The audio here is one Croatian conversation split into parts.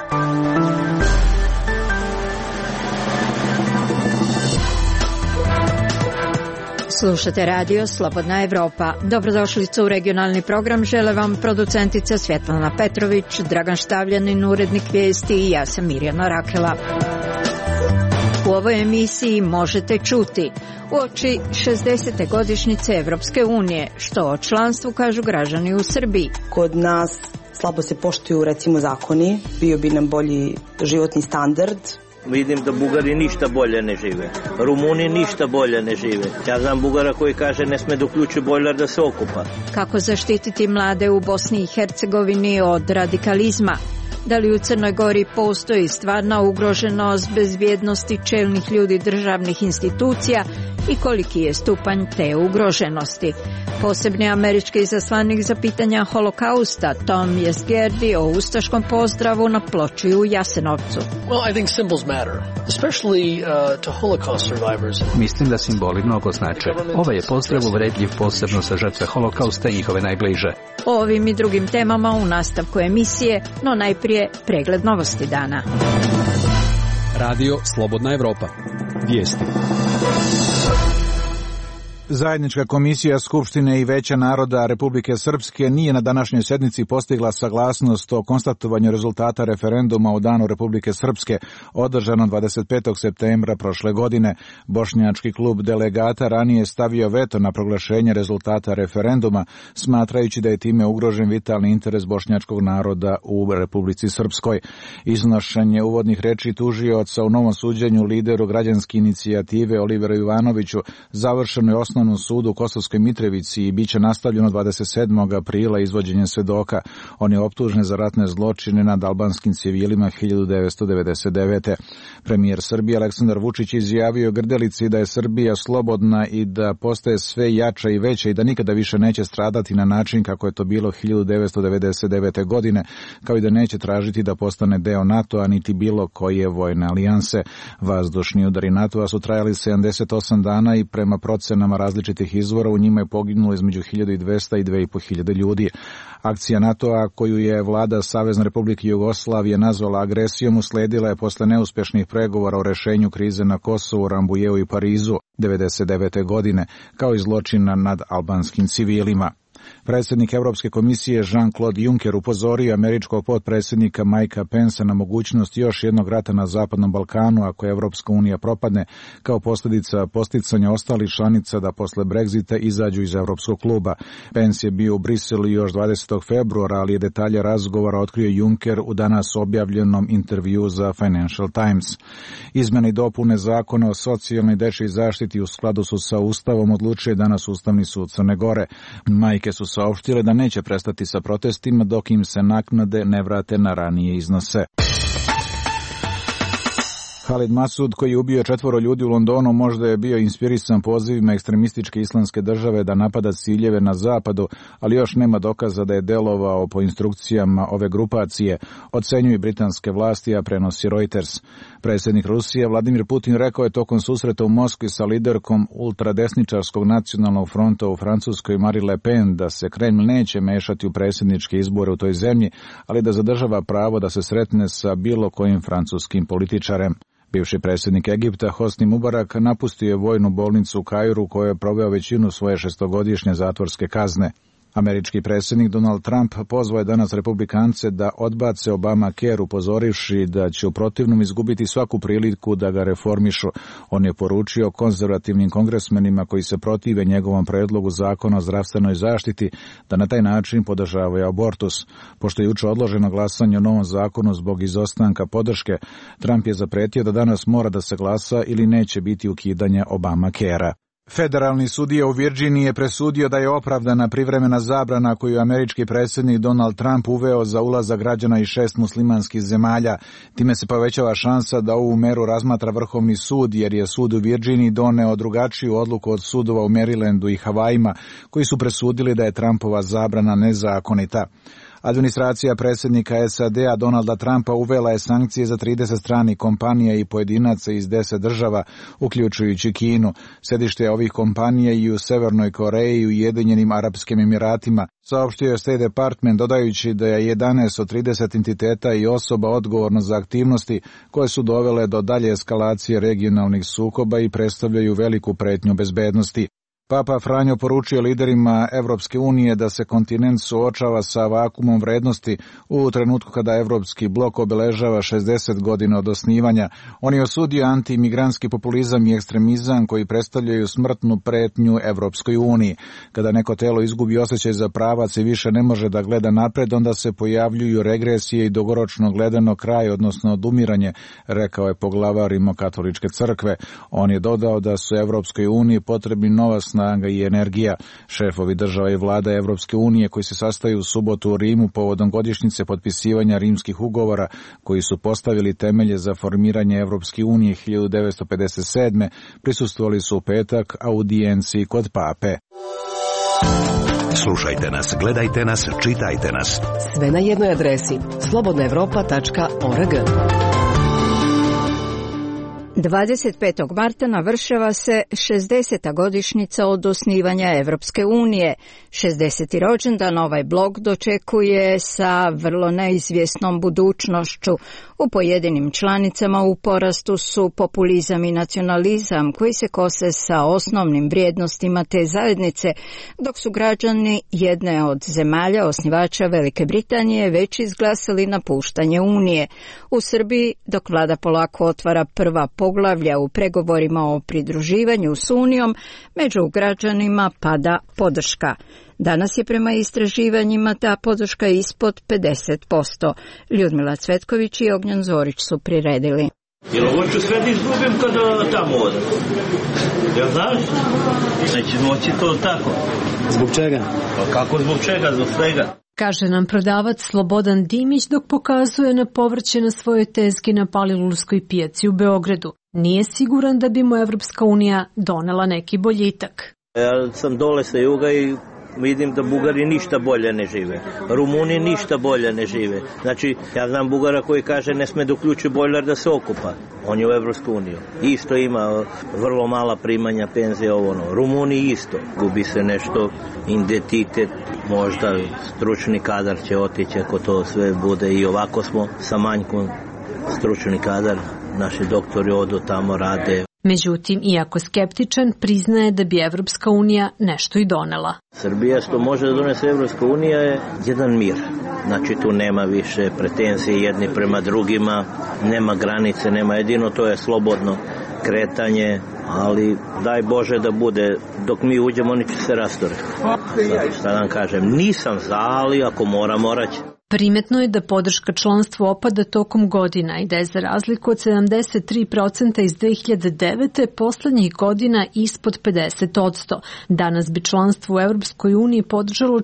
Slušate radio Slobodna Evropa. Dobrodošlicu u regionalni program žele vam producentica Svjetlana Petrović, Dragan Štavljanin, urednik vijesti i ja sam Mirjana Rakela. U ovoj emisiji možete čuti uoči 60. godišnjice Evropske unije, što o članstvu kažu građani u Srbiji. Kod nas slabo se poštuju recimo zakoni, bio bi nam bolji životni standard. Vidim da Bugari ništa bolje ne žive. Rumuni ništa bolje ne žive. Ja znam Bugara koji kaže ne sme da uključi bojler da se okupa. Kako zaštititi mlade u Bosni i Hercegovini od radikalizma? Da li u Crnoj Gori postoji stvarna ugroženost bezbjednosti čelnih ljudi državnih institucija i koliki je stupanj te ugroženosti? Posebni američki izaslanik za pitanja holokausta Tom Jesgerdi o ustaškom pozdravu na ploči u Jasenovcu. Well, I think symbols matter, especially to Holocaust survivors. Mislim da simboli mnogo znače. Ovaj je pozdrav uvredljiv posebno za žrtve holokausta i njihove najbliže. O ovim i drugim temama u nastavku emisije, no najprije pregled novosti dana. Radio Slobodna Evropa. Vijesti. Zajednička komisija Skupštine i Veća naroda Republike Srpske nije na današnjoj sednici postigla saglasnost o konstatovanju rezultata referenduma o Danu Republike Srpske, održano 25. septembra prošle godine. Bošnjački klub delegata ranije stavio veto na proglašenje rezultata referenduma, smatrajući da je time ugrožen vitalni interes bošnjačkog naroda u Republici Srpskoj. Iznošenje uvodnih reči tužioca u novom suđenju lideru građanske inicijative Oliveru Ivanoviću završeno je Osnovnom sudu u Kosovskoj Mitrovici i biće nastavljeno 27. aprila izvođenjem svedoka. On je optužen za ratne zločine nad albanskim civilima 1999. Premijer Srbije Aleksandar Vučić izjavio Grdelici da je Srbija slobodna i da postaje sve jača i veća i da nikada više neće stradati na način kako je to bilo 1999. godine, kao i da neće tražiti da postane deo NATO-a niti bilo koje vojne alijanse. Vazdušni udari NATO-a su trajali 78 dana i prema procenama različitih izvora u njima je poginulo između 1200 i 2500 ljudi. Akcija NATO-a koju je vlada Savezne Republike Jugoslavije nazvala agresijom usledila je posle neuspješnih pregovora o rešenju krize na Kosovu, Rambujeu i Parizu 1999. godine, kao i zločina nad albanskim civilima. Predsjednik Europske komisije Jean-Claude Juncker upozorio američkog potpredsjednika Mikea Pensa na mogućnost još jednog rata na Zapadnom Balkanu ako Europska unija propadne, kao posljedica posticanja ostalih članica da posle Brexita izađu iz Europskog kluba. Pence je bio u Briselu još 20. februara, ali je detalje razgovora otkrio Juncker u danas objavljenom intervju za Financial Times. Izmjene i dopune zakona o socijalnoj i dečjoj zaštiti u skladu su sa Ustavom odlučuje danas Ustavni sud Crne Gore. Majke su saopštile da neće prestati sa protestima dok im se naknade ne vrate na ranije iznose. Khalid Masud, koji je ubio 4 ljudi u Londonu, možda je bio inspirisan pozivima ekstremističke islamske države da napada ciljeve na zapadu, ali još nema dokaza da je delovao po instrukcijama ove grupacije, ocenjuju britanske vlasti, a prenosi Reuters. Predsjednik Rusije Vladimir Putin rekao je tokom susreta u Moskvi sa liderkom ultradesničarskog nacionalnog fronta u Francuskoj Marine Le Pen da se Kreml neće mešati u predsjedničke izbore u toj zemlji, ali da zadržava pravo da se sretne sa bilo kojim francuskim političarem. Bivši predsjednik Egipta Hosni Mubarak napustio je vojnu bolnicu u Kairu koju je proveo većinu svoje 6-godišnje zatvorske kazne. Američki predsjednik Donald Trump pozvao je danas republikance da odbace Obamacare, upozorivši da će u protivnom izgubiti svaku priliku da ga reformišu. On je poručio konzervativnim kongresmenima koji se protive njegovom predlogu zakona o zdravstvenoj zaštiti da na taj način podržavaju abortus. Pošto je juče odloženo glasanje o novom zakonu zbog izostanka podrške, Trump je zapretio da danas mora da se glasa ili neće biti ukidanja Obamacarea. Federalni sudija u Virginiji je presudio da je opravdana privremena zabrana koju je američki predsjednik Donald Trump uveo za ulazak građana iz 6 muslimanskih zemalja. Time se povećava šansa da ovu meru razmatra Vrhovni sud, jer je sud u Virginiji doneo drugačiju odluku od sudova u Marylandu i Havajima, koji su presudili da je Trumpova zabrana nezakonita. Administracija predsjednika SAD-a Donalda Trumpa uvela je sankcije za 30 stranih kompanija i pojedinaca iz 10 država, uključujući Kinu. Sedište ovih kompanija i u Severnoj Koreji i Ujedinjenim Arapskim Emiratima, saopštio je State Department, dodajući da je 11 od 30 entiteta i osoba odgovorno za aktivnosti koje su dovele do dalje eskalacije regionalnih sukoba i predstavljaju veliku pretnju bezbednosti. Papa Franjo poručio liderima Evropske unije da se kontinent suočava sa vakumom vrednosti u trenutku kada Evropski blok obeležava 60 godina od osnivanja. On je osudio anti-imigrantski populizam i ekstremizam koji predstavljaju smrtnu pretnju Evropskoj uniji. Kada neko telo izgubi osjećaj za pravac i više ne može da gleda napred, onda se pojavljuju regresije i dugoročno gledano kraj, odnosno odumiranje, rekao je poglavar Rimokatoličke crkve. On je dodao da su Evropskoj uniji potrebni nova snaga i energija. Šefovi država i vlada Evropske unije koji se sastaju u subotu u Rimu povodom godišnjice potpisivanja rimskih ugovora koji su postavili temelje za formiranje Evropske unije 1957. prisustvovali su u petak audijenciji kod pape. Slušajte nas, gledajte nas, čitajte nas. Sve na jednoj adresi slobodnaevropa.org. 25. marta navršava se 60. godišnjica od osnivanja Evropske unije. 60. rođendan ovaj blok dočekuje sa vrlo neizvjesnom budućnošću. U pojedinim članicama u porastu su populizam i nacionalizam koji se kose sa osnovnim vrijednostima te zajednice, dok su građani jedne od zemalja osnivača Velike Britanije već izglasali napuštanje Unije. U Srbiji, dok vlada polako otvara prva poglavlja u pregovorima o pridruživanju s Unijom, među građanima pada podrška. Danas je prema istraživanjima ta podrška ispod 50%. Ljudmila Cvetković i Ognjan Zorić su priredili. Jer ovo ću sve da izgubim kada tamo odem. Ja znaš? Neće moći to tako. Zbog čega? Pa kako zbog čega? Zbog svega. Kaže nam prodavac Slobodan Dimić dok pokazuje na povrće na svojoj tezgi na Palilulskoj pijaci u Beogradu. Nije siguran da bi mu Evropska unija donela neki boljitak. Ja sam dole sa juga i vidim da Bugari ništa bolje ne žive. Rumuni ništa bolje ne žive. Znači, ja znam Bugara koji kaže ne sme da uključi bojler da se okupa. On je u Evropsku uniju. Isto ima vrlo mala primanja, penzije, ovo. Rumuni isto. Gubi se nešto, identitet, možda stručni kadar će otići ako to sve bude. I ovako smo sa manjkom stručni kadar. Naši doktori odu tamo, rade. Međutim, iako skeptičan, priznaje da bi Evropska unija nešto i donela. Srbija što može da donese Evropska unija je jedan mir. Znači tu nema više pretenzije jedni prema drugima, nema granice, nema jedino, to je slobodno kretanje, ali daj Bože da bude, dok mi uđemo oni će se rastore. Šta da vam kažem, nisam za, ali ako morat će. Primetno je da podrška članstvu opada tokom godina i da je za razliku od 73% iz 2009. poslednjih godina ispod 50%. Danas bi članstvo u Evropskoj uniji podržalo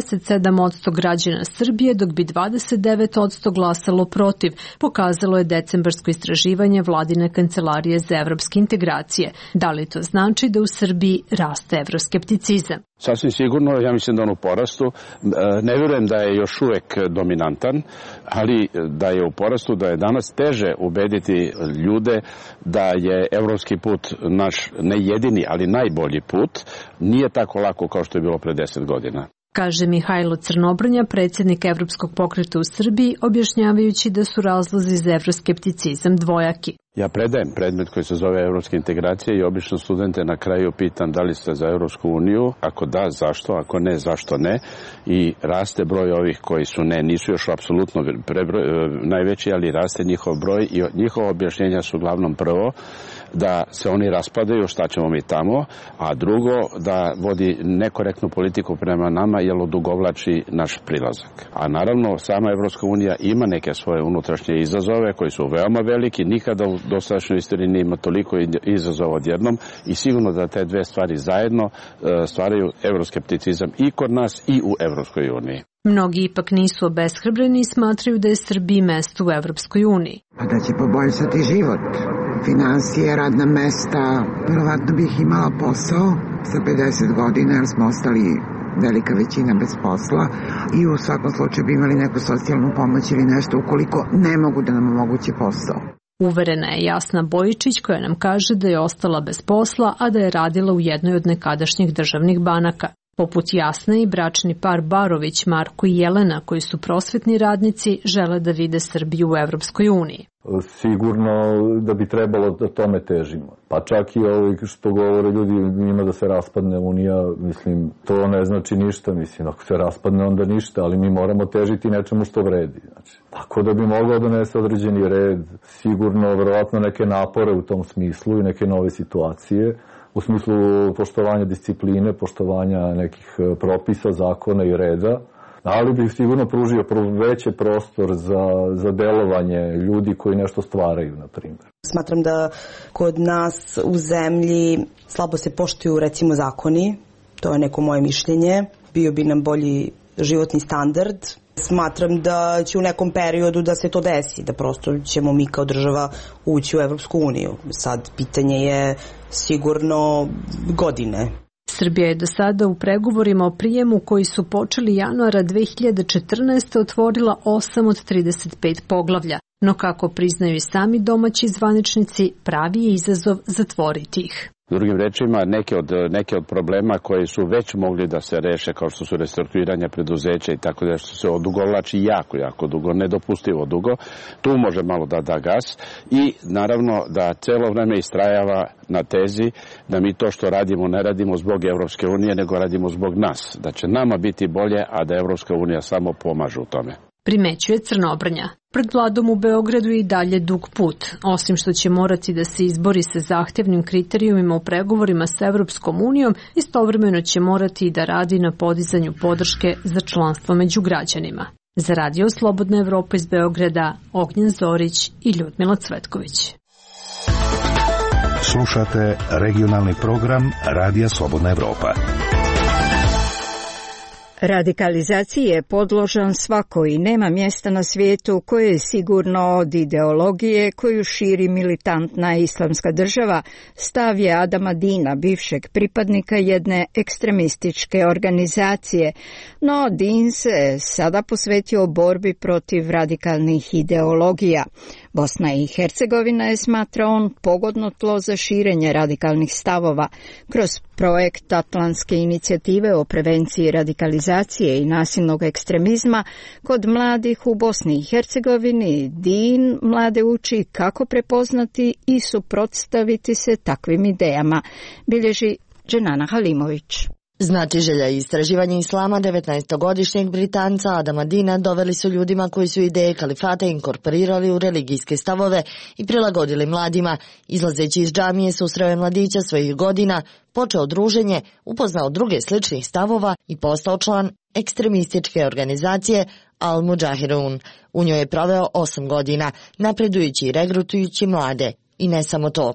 47% građana Srbije, dok bi 29% glasalo protiv, pokazalo je decembarsko istraživanje Vladine kancelarije za evropske integracije. Da li to znači da u Srbiji raste evroskepticizam? Sasvim sigurno, ja mislim da on u porastu. Ne vjerujem da je još uvek dominantan, ali da je u porastu, da je danas teže ubediti ljude da je evropski put naš ne jedini, ali najbolji put. Nije tako lako kao što je bilo pre 10 godina. Kaže Mihajlo Crnobrnja, predsjednik Evropskog pokreta u Srbiji, objašnjavajući da su razlozi za evroskepticizam dvojaki. Ja predajem predmet koji se zove evropska integracija i obično studente na kraju pitam da li ste za Evropsku uniju, ako da, zašto, ako ne, zašto ne. I raste broj ovih koji su ne, nisu još apsolutno najveći, ali raste njihov broj i njihova objašnjenja su uglavnom prvo da se oni raspadaju, šta ćemo mi tamo, a drugo da vodi nekorektnu politiku prema nama jer odugovlači naš prilazak. A naravno sama Evropska unija ima neke svoje unutrašnje izazove koji su veoma veliki, nikada u dosadašnjoj istoriji nije ima toliko izazova odjednom i sigurno da te dve stvari zajedno stvaraju evroskepticizam i kod nas i u Evropskoj uniji. Mnogi ipak nisu obeshrabreni i smatraju da je Srbiji mesto u Evropskoj uniji. Pa da će poboljšati život, finansije, radna mesta, verovatno bih imala posao sa 50 godina jer smo ostali velika većina bez posla i u svakom slučaju bi imali neku socijalnu pomoć ili nešto ukoliko ne mogu da nam omoguće posao. Uverena je Jasna Bojičić koja nam kaže da je ostala bez posla, a da je radila u jednoj od nekadašnjih državnih banaka. Poput Jasne i bračni par Barović, Marko i Jelena, koji su prosvetni radnici, žele da vide Srbiju u Evropskoj uniji. Sigurno da bi trebalo da tome težimo. Pa čak i ovo što govore ljudi njima da se raspadne Unija, mislim, to ne znači ništa, mislim, ako se raspadne onda ništa, ali mi moramo težiti nečemu što vredi. Znači, tako da bi mogao donese određeni red, sigurno, verovatno neke napore u tom smislu i neke nove situacije, u smislu poštovanja discipline, poštovanja nekih propisa, zakona i reda, ali bih sigurno pružio veći prostor za delovanje ljudi koji nešto stvaraju, na primjer. Smatram da kod nas u zemlji slabo se poštuju recimo zakoni, to je neko moje mišljenje, bio bi nam bolji životni standard. Smatram da će u nekom periodu da se to desi, da prosto ćemo mi kao država ući u Evropsku uniju. Sad pitanje je sigurno godine. Srbija je do sada u pregovorima o prijemu koji su počeli januara 2014. otvorila 8 od 35 poglavlja, no kako priznaju i sami domaći zvaničnici, pravi je izazov zatvoriti ih. Drugim rečima, neke od problema koji su već mogli da se reše, kao što su restrukturiranja preduzeća i tako da što se odugovlači jako dugo, nedopustivo dugo, tu može malo da da gas i naravno da celo vreme istrajava na tezi da mi to što radimo ne radimo zbog Evropske unije, nego radimo zbog nas, da će nama biti bolje, a da Evropska unija samo pomaže u tome. Primećuje Crnobrnja. Pred vladom u Beogradu je i dalje dug put. Osim što će morati da se izbori sa zahtevnim kriterijumima u pregovorima sa Evropskom unijom, istovremeno će morati i da radi na podizanju podrške za članstvo među građanima. Za Radio Slobodna Evropa iz Beograda, Ognjen Zorić i Ljudmila Cvetković. Slušate regionalni program Radija Slobodna Evropa. Radikalizaciji je podložan svako i nema mjesta na svijetu koje je sigurno od ideologije koju širi militantna islamska država, stav je Adama Dina, bivšeg pripadnika jedne ekstremističke organizacije. No Din se sada posvetio borbi protiv radikalnih ideologija. Bosna i Hercegovina je, smatra on, pogodno tlo za širenje radikalnih stavova. Kroz projekt Atlantske inicijative o prevenciji radikalizacije i nasilnog ekstremizma kod mladih u Bosni i Hercegovini, Din mlade uči kako prepoznati i suprotstaviti se takvim idejama, bilježi Dženana Halimović. Znatiželja i istraživanje islama 19-godišnjeg Britanca Adama Dina doveli su ljudima koji su ideje kalifata inkorporirali u religijske stavove i prilagodili mladima. Izlazeći iz džamije susreo je mladića svojih godina, počeo druženje, upoznao druge sličnih stavova i postao član ekstremističke organizacije Al-Mujahirun. U njoj je proveo 8 godina, napredujući i regrutujući mlade. I ne samo to.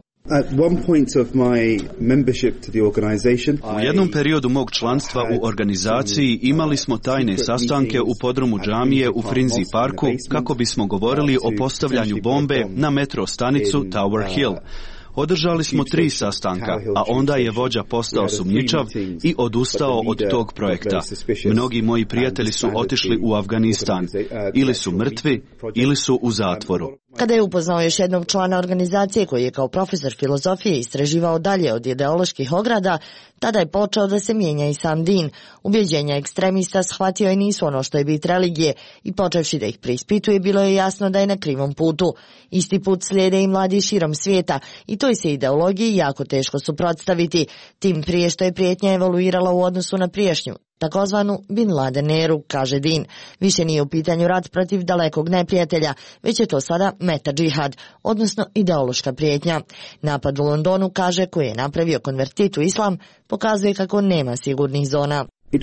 U jednom periodu mog članstva u organizaciji imali smo tajne sastanke u podrumu džamije u Frinzi parku kako bismo govorili o postavljanju bombe na metro stanicu Tower Hill. Održali smo 3 sastanka, a onda je vođa postao sumnjičav i odustao od tog projekta. Mnogi moji prijatelji su otišli u Afganistan. Ili su mrtvi, ili su u zatvoru. Kada je upoznao još jednog člana organizacije koji je kao profesor filozofije istraživao dalje od ideoloških ograda, tada je počeo da se mijenja i sam Din. Ubjeđenja ekstremista shvatio je nisu ono što je bit religije i počevši da ih preispituje bilo je jasno da je na krivom putu. Isti put slijede i mladi širom svijeta i toj se ideologiji jako teško suprotstaviti, tim prije što je prijetnja evoluirala u odnosu na prijašnju, takozvanu Bin Laden eru, kaže Din. Više nije u pitanju rat protiv dalekog neprijatelja, već je to sada meta džihad, odnosno ideološka prijetnja. Napad u Londonu, kaže, koji je napravio konvertit u islam, pokazuje kako nema sigurnih zona.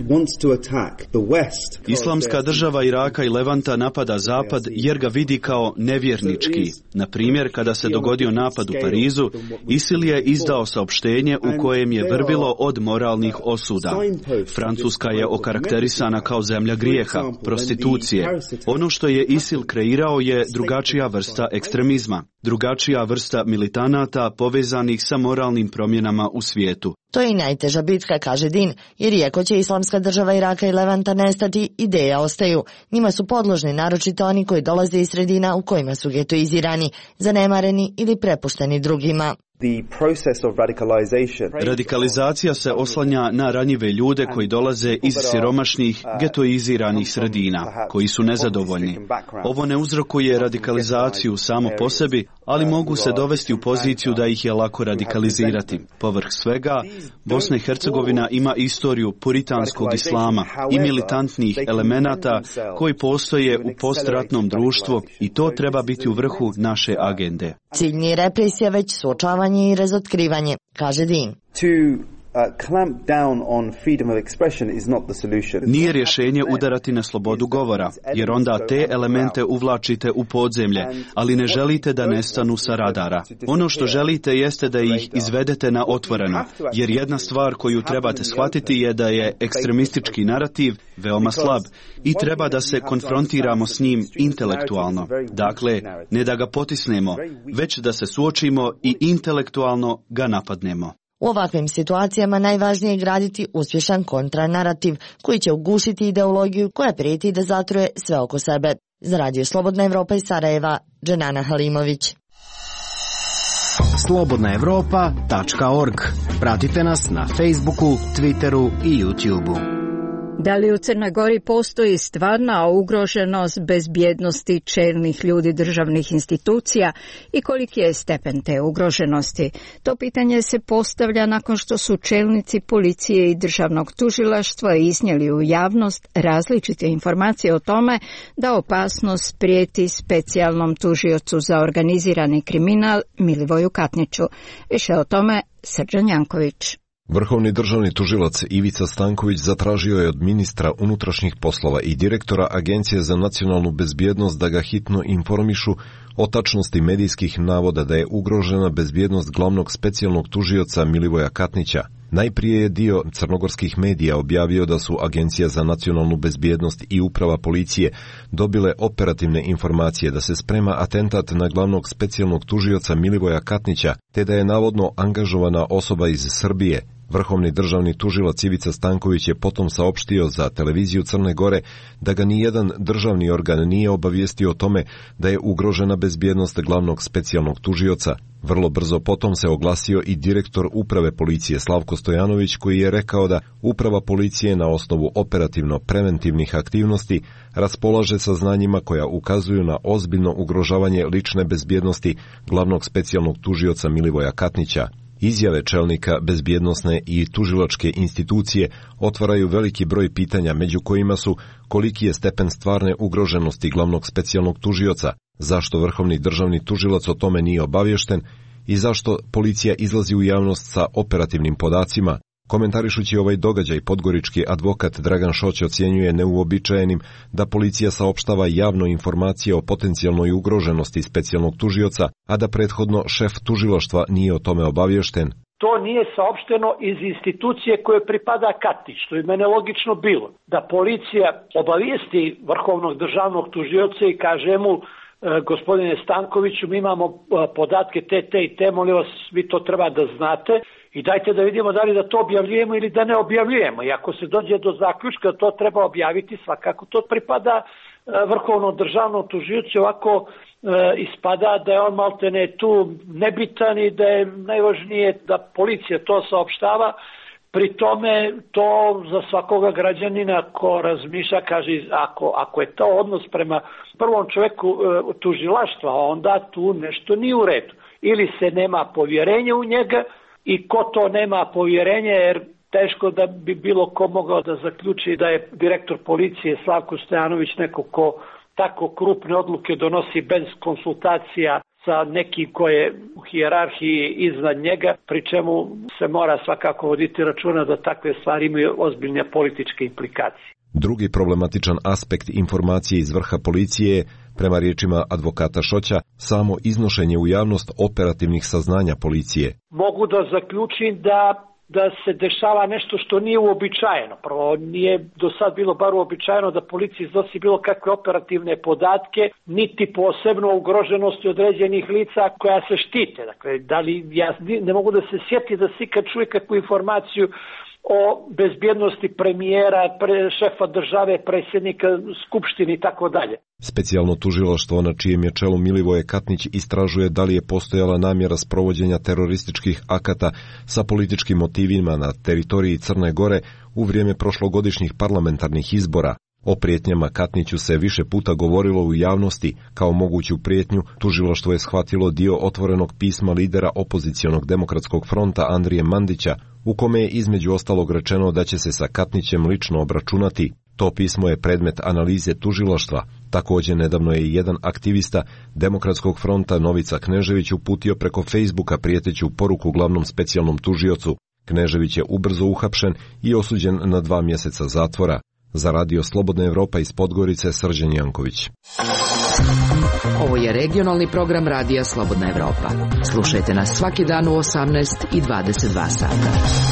Islamska država Iraka i Levanta napada Zapad jer ga vidi kao nevjernički. Na primjer, kada se dogodio napad u Parizu, ISIL je izdao saopštenje u kojem je vrvilo od moralnih osuda. Francuska je okarakterisana kao zemlja grijeha, prostitucije. Ono što je ISIL kreirao je drugačija vrsta ekstremizma. drugačija vrsta militanata povezanih sa moralnim promjenama u svijetu. To je i najteža bitka, kaže Din, jer iako će Islamska država Iraka i Levanta nestati, ideje ostaju. Njima su podložni naročito oni koji dolaze iz sredina u kojima su getoizirani, zanemareni ili prepušteni drugima. Radikalizacija se oslanja na ranjive ljude koji dolaze iz siromašnih, getoiziranih sredina, koji su nezadovoljni. Ovo ne uzrokuje radikalizaciju samo po sebi, ali mogu se dovesti u poziciju da ih je lako radikalizirati. Povrh svega, Bosna i Hercegovina ima istoriju puritanskog islama i militantnih elemenata koji postoje u postratnom društvu i to treba biti u vrhu naše agende. Cilj nije represija, već suočavanje i razotkrivanje, kaže Din. Nije rješenje udarati na slobodu govora, jer onda te elemente uvlačite u podzemlje, ali ne želite da nestanu sa radara. Ono što želite jeste da ih izvedete na otvoreno, jer jedna stvar koju trebate shvatiti je da je ekstremistički narativ veoma slab i treba da se konfrontiramo s njim intelektualno. Dakle, ne da ga potisnemo, već da se suočimo i intelektualno ga napadnemo. U ovakvim situacijama najvažnije je graditi uspješan kontranarativ koji će ugušiti ideologiju koja prijeti da zatruje sve oko sebe. Za Radio Slobodna Evropa iz Sarajeva, Dženana Halimović. slobodnaevropa.org. Pratite nas na Facebooku, Twitteru i YouTubeu. Da li u Crnoj Gori postoji stvarna ugroženost bezbjednosti čelnih ljudi državnih institucija i koliki je stepen te ugroženosti? To pitanje se postavlja nakon što su čelnici policije i državnog tužilaštva iznijeli u javnost različite informacije o tome da opasnost prijeti specijalnom tužiocu za organizirani kriminal Milivoju Katniću. Više o tome Srđan Janković. Vrhovni državni tužilac Ivica Stanković zatražio je od ministra unutrašnjih poslova i direktora Agencije za nacionalnu bezbjednost da ga hitno informišu o tačnosti medijskih navoda da je ugrožena bezbjednost glavnog specijalnog tužioca Milivoja Katnića. Najprije je dio crnogorskih medija objavio da su Agencija za nacionalnu bezbjednost i uprava policije dobile operativne informacije da se sprema atentat na glavnog specijalnog tužioca Milivoja Katnića, te da je navodno angažovana osoba iz Srbije. Vrhovni državni tužilac Ivica Stanković je potom saopštio za televiziju Crne Gore da ga nijedan državni organ nije obavijestio o tome da je ugrožena bezbjednost glavnog specijalnog tužioca. Vrlo brzo potom se oglasio i direktor uprave policije Slavko Stojanović koji je rekao da uprava policije na osnovu operativno-preventivnih aktivnosti raspolaže sa znanjima koja ukazuju na ozbiljno ugrožavanje lične bezbjednosti glavnog specijalnog tužioca Milivoja Katnića. Izjave čelnika bezbjednosne i tužilačke institucije otvaraju veliki broj pitanja, među kojima su koliki je stepen stvarne ugroženosti glavnog specijalnog tužioca, zašto vrhovni državni tužilac o tome nije obaviješten i zašto policija izlazi u javnost sa operativnim podacima. Komentarišući ovaj događaj, podgorički advokat Dragan Šoć ocjenjuje neuobičajenim da policija saopštava javno informacije o potencijalnoj ugroženosti specijalnog tužioca, a da prethodno šef tužilaštva nije o tome obaviješten. To nije saopšteno iz institucije koje pripada Katnić, što je mene logično bilo. Da policija obavijesti vrhovnog državnog tužioca i kaže mu: gospodine Stankoviću, mi imamo podatke te i te, molim vas, vi to treba da znate i dajte da vidimo da li da to objavljujemo ili da ne objavljujemo. I ako se dođe do zaključka da to treba objaviti, svakako to pripada vrhovnom državnom tužiocu. Ovako ispada da je on maltene tu nebitan i da je najvažnije da policija to saopštava. Pri tome to za svakoga građanina ko razmišlja, kaže, ako je to odnos prema prvom čovjeku tužilaštva, onda tu nešto nije u redu. Ili se nema povjerenja u njega i ko to nema povjerenja, jer teško da bi bilo ko mogao da zaključi da je direktor policije Slavko Stojanović neko ko tako krupne odluke donosi bez konsultacija sa nekim ko je u hijerarhiji iznad njega, pri čemu se mora svakako voditi računa da takve stvari imaju ozbiljne političke implikacije. Drugi problematičan aspekt informacije iz vrha policije je, prema riječima advokata Šoća, samo iznošenje u javnost operativnih saznanja policije. Mogu da zaključim da da se dešava nešto što nije uobičajeno. Prvo, nije do sad bilo bar uobičajeno da policija iznosi bilo kakve operativne podatke, niti posebno ugroženosti određenih lica koja se štite. Dakle, da li ja ne mogu da se sjeti da si kad čuje kakvu informaciju o bezbjednosti premijera, šefa države, predsjednika Skupštine i tako dalje. Specijalno tužilaštvo na čijem je čelu Milivoje Katnić istražuje da li je postojala namjera sprovođenja terorističkih akata sa političkim motivima na teritoriji Crne Gore u vrijeme prošlogodišnjih parlamentarnih izbora. O prijetnjama Katniću se više puta govorilo u javnosti. Kao moguću prijetnju, tužilaštvo je shvatilo dio otvorenog pisma lidera opozicionog demokratskog fronta Andrije Mandića, u kome je između ostalog rečeno da će se sa Katnićem lično obračunati. To pismo je predmet analize tužilaštva. Također nedavno je i jedan aktivista Demokratskog fronta Novica Knežević uputio preko Facebooka prijeteću poruku glavnom specijalnom tužiocu. Knežević je ubrzo uhapšen i osuđen na 2 mjeseca zatvora. Za Radio Slobodna Evropa iz Podgorice, Srđan Janković. Ovo je regionalni program Radija Slobodna Evropa. Slušajte nas svaki dan u 18 i 22 sata.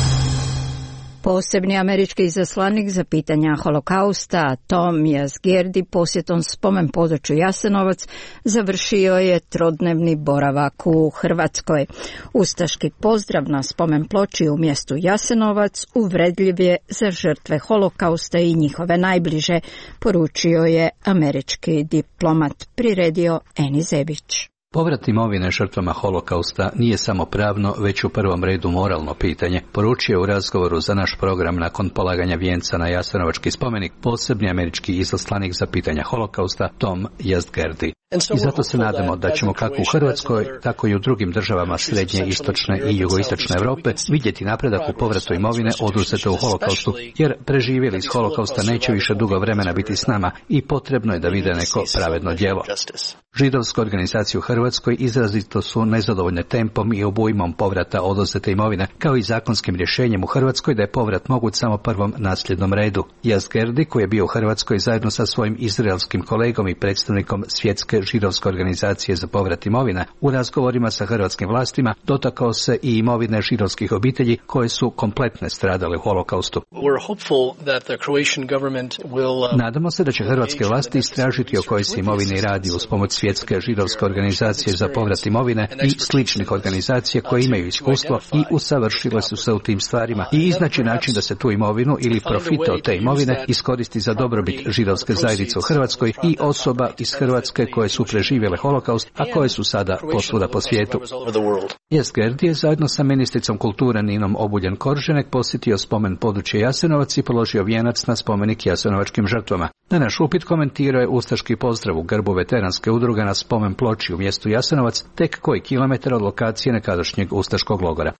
Posebni američki izaslanik za pitanja holokausta Tom Yazgerdi posjetom spomen području Jasenovac završio je trodnevni boravak u Hrvatskoj. Ustaški pozdrav na spomen ploči u mjestu Jasenovac uvredljiv je za žrtve holokausta i njihove najbliže, poručio je američki diplomat, priredio Eni Zebić. Povrat imovine žrtvama holokausta nije samo pravno, već u prvom redu moralno pitanje, poručio u razgovoru za naš program nakon polaganja vijenca na Jasenovački spomenik posebni američki izaslanik za pitanja holokausta Tom Yazgerdi. I zato se nadamo da ćemo kako u Hrvatskoj, tako i u drugim državama srednje, istočne i jugoistočne Europe vidjeti napredak u povratu imovine oduzete u holokaustu, jer preživjeli iz holokausta neće više dugo vremena biti s nama i potrebno je da vide neko pravedno djelo. Židovske organizacije u Hrvatskoj izrazito su nezadovoljne tempom i obujmom povrata oduzete imovine, kao i zakonskim rješenjem u Hrvatskoj da je povrat moguć samo prvom nasljednom redu. Yazgerdi, koji je bio u Hrvatskoj zajedno sa svojim izraelskim kolegom i predstavnikom Svjetske židovske organizacije za povrat imovina, u razgovorima sa hrvatskim vlastima dotakao se i imovine židovskih obitelji koje su kompletne stradale u holokaustu. Nadamo se da će hrvatske vlasti istražiti o kojoj se imovini radi uz pomoć Svjetske židovske organizacije za povrat imovine i sličnih organizacija koje imaju iskustvo i usavršile su se u tim stvarima i iznaći način da se tu imovinu ili profite od te imovine iskoristi za dobrobit židovske zajednice u Hrvatskoj i osoba iz Hrvatske koje su preživjele holokaust, a koje su sada posvuda po svijetu. Yazgerdi je zajedno sa ministricom kulture Ninom Obuljen-Korženek posjetio spomen područje Jasenovac i položio vijenac na spomenik jasenovačkim žrtvama. Na naš upit komentirao je ustaški pozdrav u grbu veteranske udruge na spomen ploči u mjestu Jasenovac, tek koji kilometar od lokacije nekadašnjeg ustaškog logora.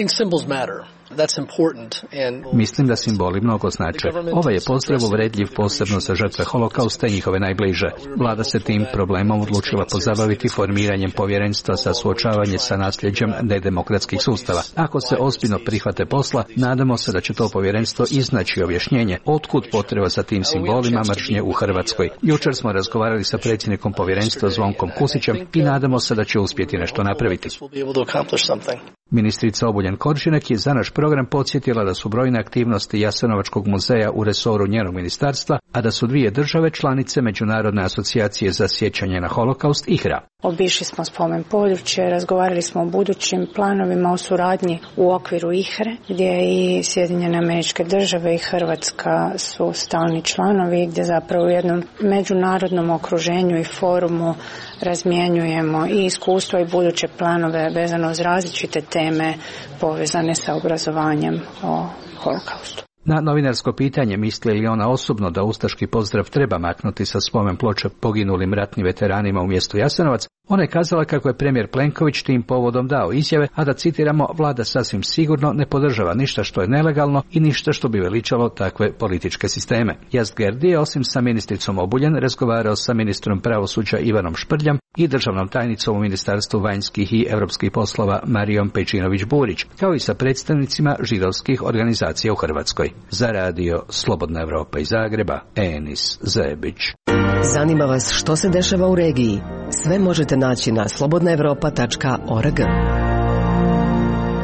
Mislim da simboli mnogo znače. Ovaj je pozdrav uvredljiv posebno za žrtve holokausta i njihove najbliže. Vlada se tim problemom odlučila pozabaviti formiranjem povjerenstva za suočavanje sa nasljeđem nedemokratskih sustava. Ako se ozbiljno prihvate posla, nadamo se da će to povjerenstvo iznaći objašnjenje otkud potreba za tim simbolima mržnje u Hrvatskoj. Jučer smo razgovarali sa predsjednikom povjerenstva Zvonkom Kusićem i nadamo se da će uspjeti nešto napraviti. Ministrica Obuljen-Korženek je za naš program podsjetila da su brojne aktivnosti Jasenovačkog muzeja u resoru njenog ministarstva, a da su 2 države članice Međunarodne asocijacije za sjećanje na holokaust IHRA. Obišli smo spomen područje, razgovarali smo o budućim planovima o suradnji u okviru IHRE, gdje i Sjedinjene Američke Države i Hrvatska su stalni članovi, gdje zapravo u jednom međunarodnom okruženju i forumu razmjenjujemo i iskustva i buduće planove vezano uz različite teme povezane sa obrazovanjem o holokaustu. Na novinarsko pitanje misli li ona osobno da ustaški pozdrav treba maknuti sa spomen ploče poginulim ratnim veteranima u mjestu Jasenovac, ona je kazala kako je premijer Plenković tim povodom dao izjave, a da citiramo, vlada sasvim sigurno ne podržava ništa što je nelegalno i ništa što bi veličalo takve političke sisteme. Yazgerdi je osim sa ministricom Obuljen razgovarao sa ministrom pravosuđa Ivanom Šprljam i državnom tajnicom u Ministarstvu vanjskih i europskih poslova Marijom Pejčinović-Burić, kao i sa predstavnicima židovskih organizacija u Hrvatskoj. Za Radio Slobodna Evropa iz Zagreba, Enis Zebić. Zanima vas što se dešava u regiji? Sve možete naći na slobodnaevropa.org.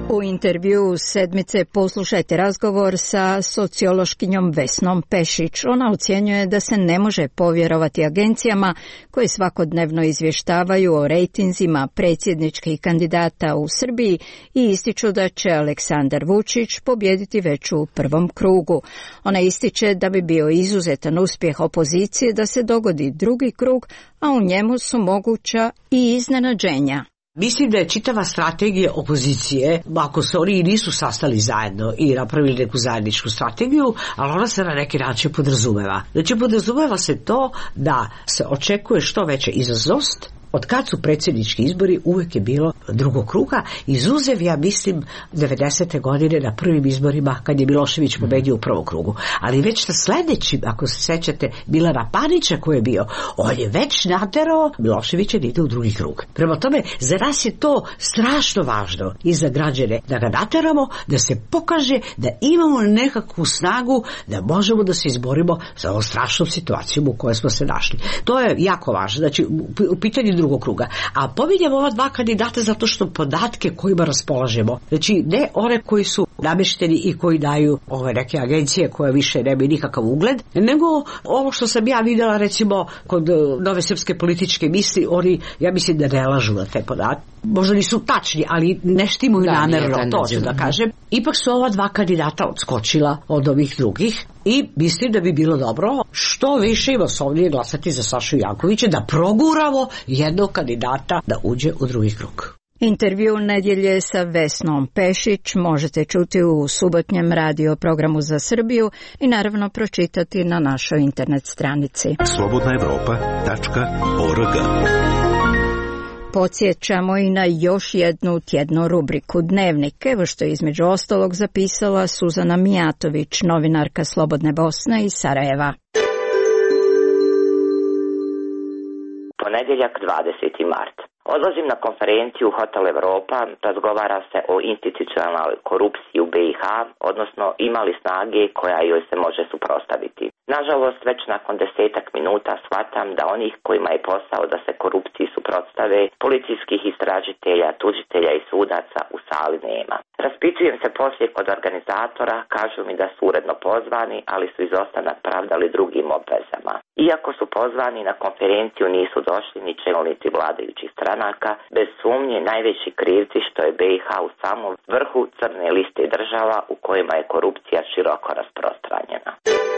U intervju sedmice poslušajte razgovor sa sociološkinjom Vesnom Pešić. Ona ocjenjuje da se ne može povjerovati agencijama koje svakodnevno izvještavaju o rejtinzima predsjedničkih kandidata u Srbiji i ističu da će Aleksandar Vučić pobijediti već u prvom krugu. Ona ističe da bi bio izuzetan uspjeh opozicije da se dogodi drugi krug, a u njemu su moguća i iznenađenja. Mislim da je čitava strategija opozicije, ako se oni nisu sastali zajedno i napravili neku zajedničku strategiju, ali ona se na neki način podrazumeva. Znači podrazumeva se to da se očekuje što veća izlaznost. Od kad su predsjednički izbori uvijek je bilo drugog kruga, izuzev ja mislim 90. godine na prvim izborima kad je Milošević pobedio u prvom krugu. Ali već na sljedećim, ako se sjećate, Milana Panića koji je bio, on je već naterao Miloševića da ide u drugi krug. Prema tome, za nas je to strašno važno i za građane da ga nateramo, da se pokaže da imamo nekakvu snagu da možemo da se izborimo za ovu strašnu situaciju u kojoj smo se našli. To je jako važno. Znači, u pitanju drugog kruga. A pominjamo ova dva kandidata zato što podatke kojima raspolažemo, znači ne one koji su namešteni i koji daju ove neke agencije koje više nemaju nikakav ugled, nego ovo što sam ja vidjela recimo kod Nove srpske političke misli, oni, ja mislim da ne lažu na te podatke. Možda nisu tačni, ali ne štimuju namjerno, to ću da kažem. Ipak su ova dva kandidata odskočila od ovih drugih i mislim da bi bilo dobro što više i masovnije glasati za Sašu Jankovića, da proguramo jednog kandidata da uđe u drugi krug. Intervju nedjelje sa Vesnom Pešić možete čuti u subotnjem radio programu za Srbiju i naravno pročitati na našoj internet stranici. slobodnaevropa.org. Podsjećamo i na još jednu tjednu rubriku Dnevnik, evo što je između ostalog zapisala Suzana Mijatović, novinarka Slobodne Bosne iz Sarajeva. Ponedjeljak 20. mart. Odlazim na konferenciju u Hotel Evropa, razgovara se o institucionalnoj korupciji u BiH, odnosno ima li snage koja joj se može suprotstaviti. Nažalost, već nakon 10 minuta shvatam da onih kojima je posao da se korupciji suprotstave, policijskih istražitelja, tužitelja i sudaca u sali nema. Raspitujem se poslije kod organizatora, kažu mi da su uredno pozvani, ali su izostanak pravdali drugim obvezama. Iako su pozvani, na konferenciju nisu došli ni čelnici vladajućih stranaka, bez sumnje najveći krivci što je BiH u samom vrhu crne liste država u kojima je korupcija široko rasprostranjena.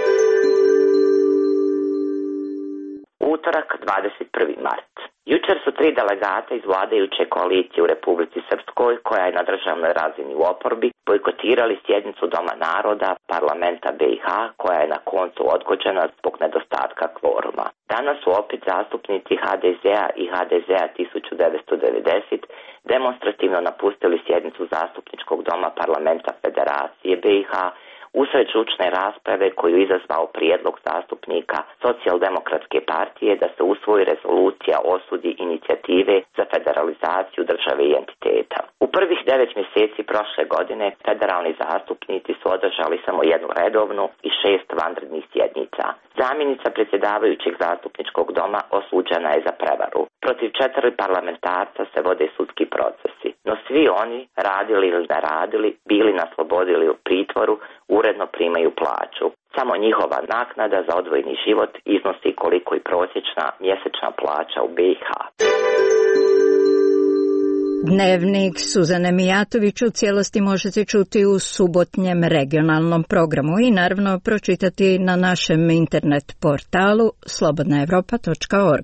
Utorak, 21. mart. Jučer su 3 delegata iz vladajuće koalicije u Republici Srpskoj, koja je na državnoj razini u oporbi, bojkotirali sjednicu Doma naroda parlamenta BiH, koja je na koncu odgođena zbog nedostatka kvoruma. Danas su opet zastupnici HDZ-a i HDZ-a 1990 demonstrativno napustili sjednicu zastupničkog doma parlamenta Federacije BiH, usred žučne rasprave koju izazvao prijedlog zastupnika Socijaldemokratske partije da se usvoji rezolucija o osudi inicijative za federalizaciju države i entiteta. U prvih 9 mjeseci prošle godine federalni zastupnici su održali samo jednu redovnu i 6 vanrednih sjednica. Zamjenica predsjedavajućeg zastupničkog doma osuđena je za prevaru. Protiv 4 parlamentarca se vode sudski procesi, no svi oni, radili ili ne radili, bili na slobodi ili u pritvoru, uredno primaju plaću. Samo njihova naknada za odvojeni život iznosi koliko i prosječna mjesečna plaća u BiH. Dnevnik Suzane Mijatović u cijelosti možete čuti u subotnjem regionalnom programu i naravno pročitati na našem internet portalu slobodnaevropa.org.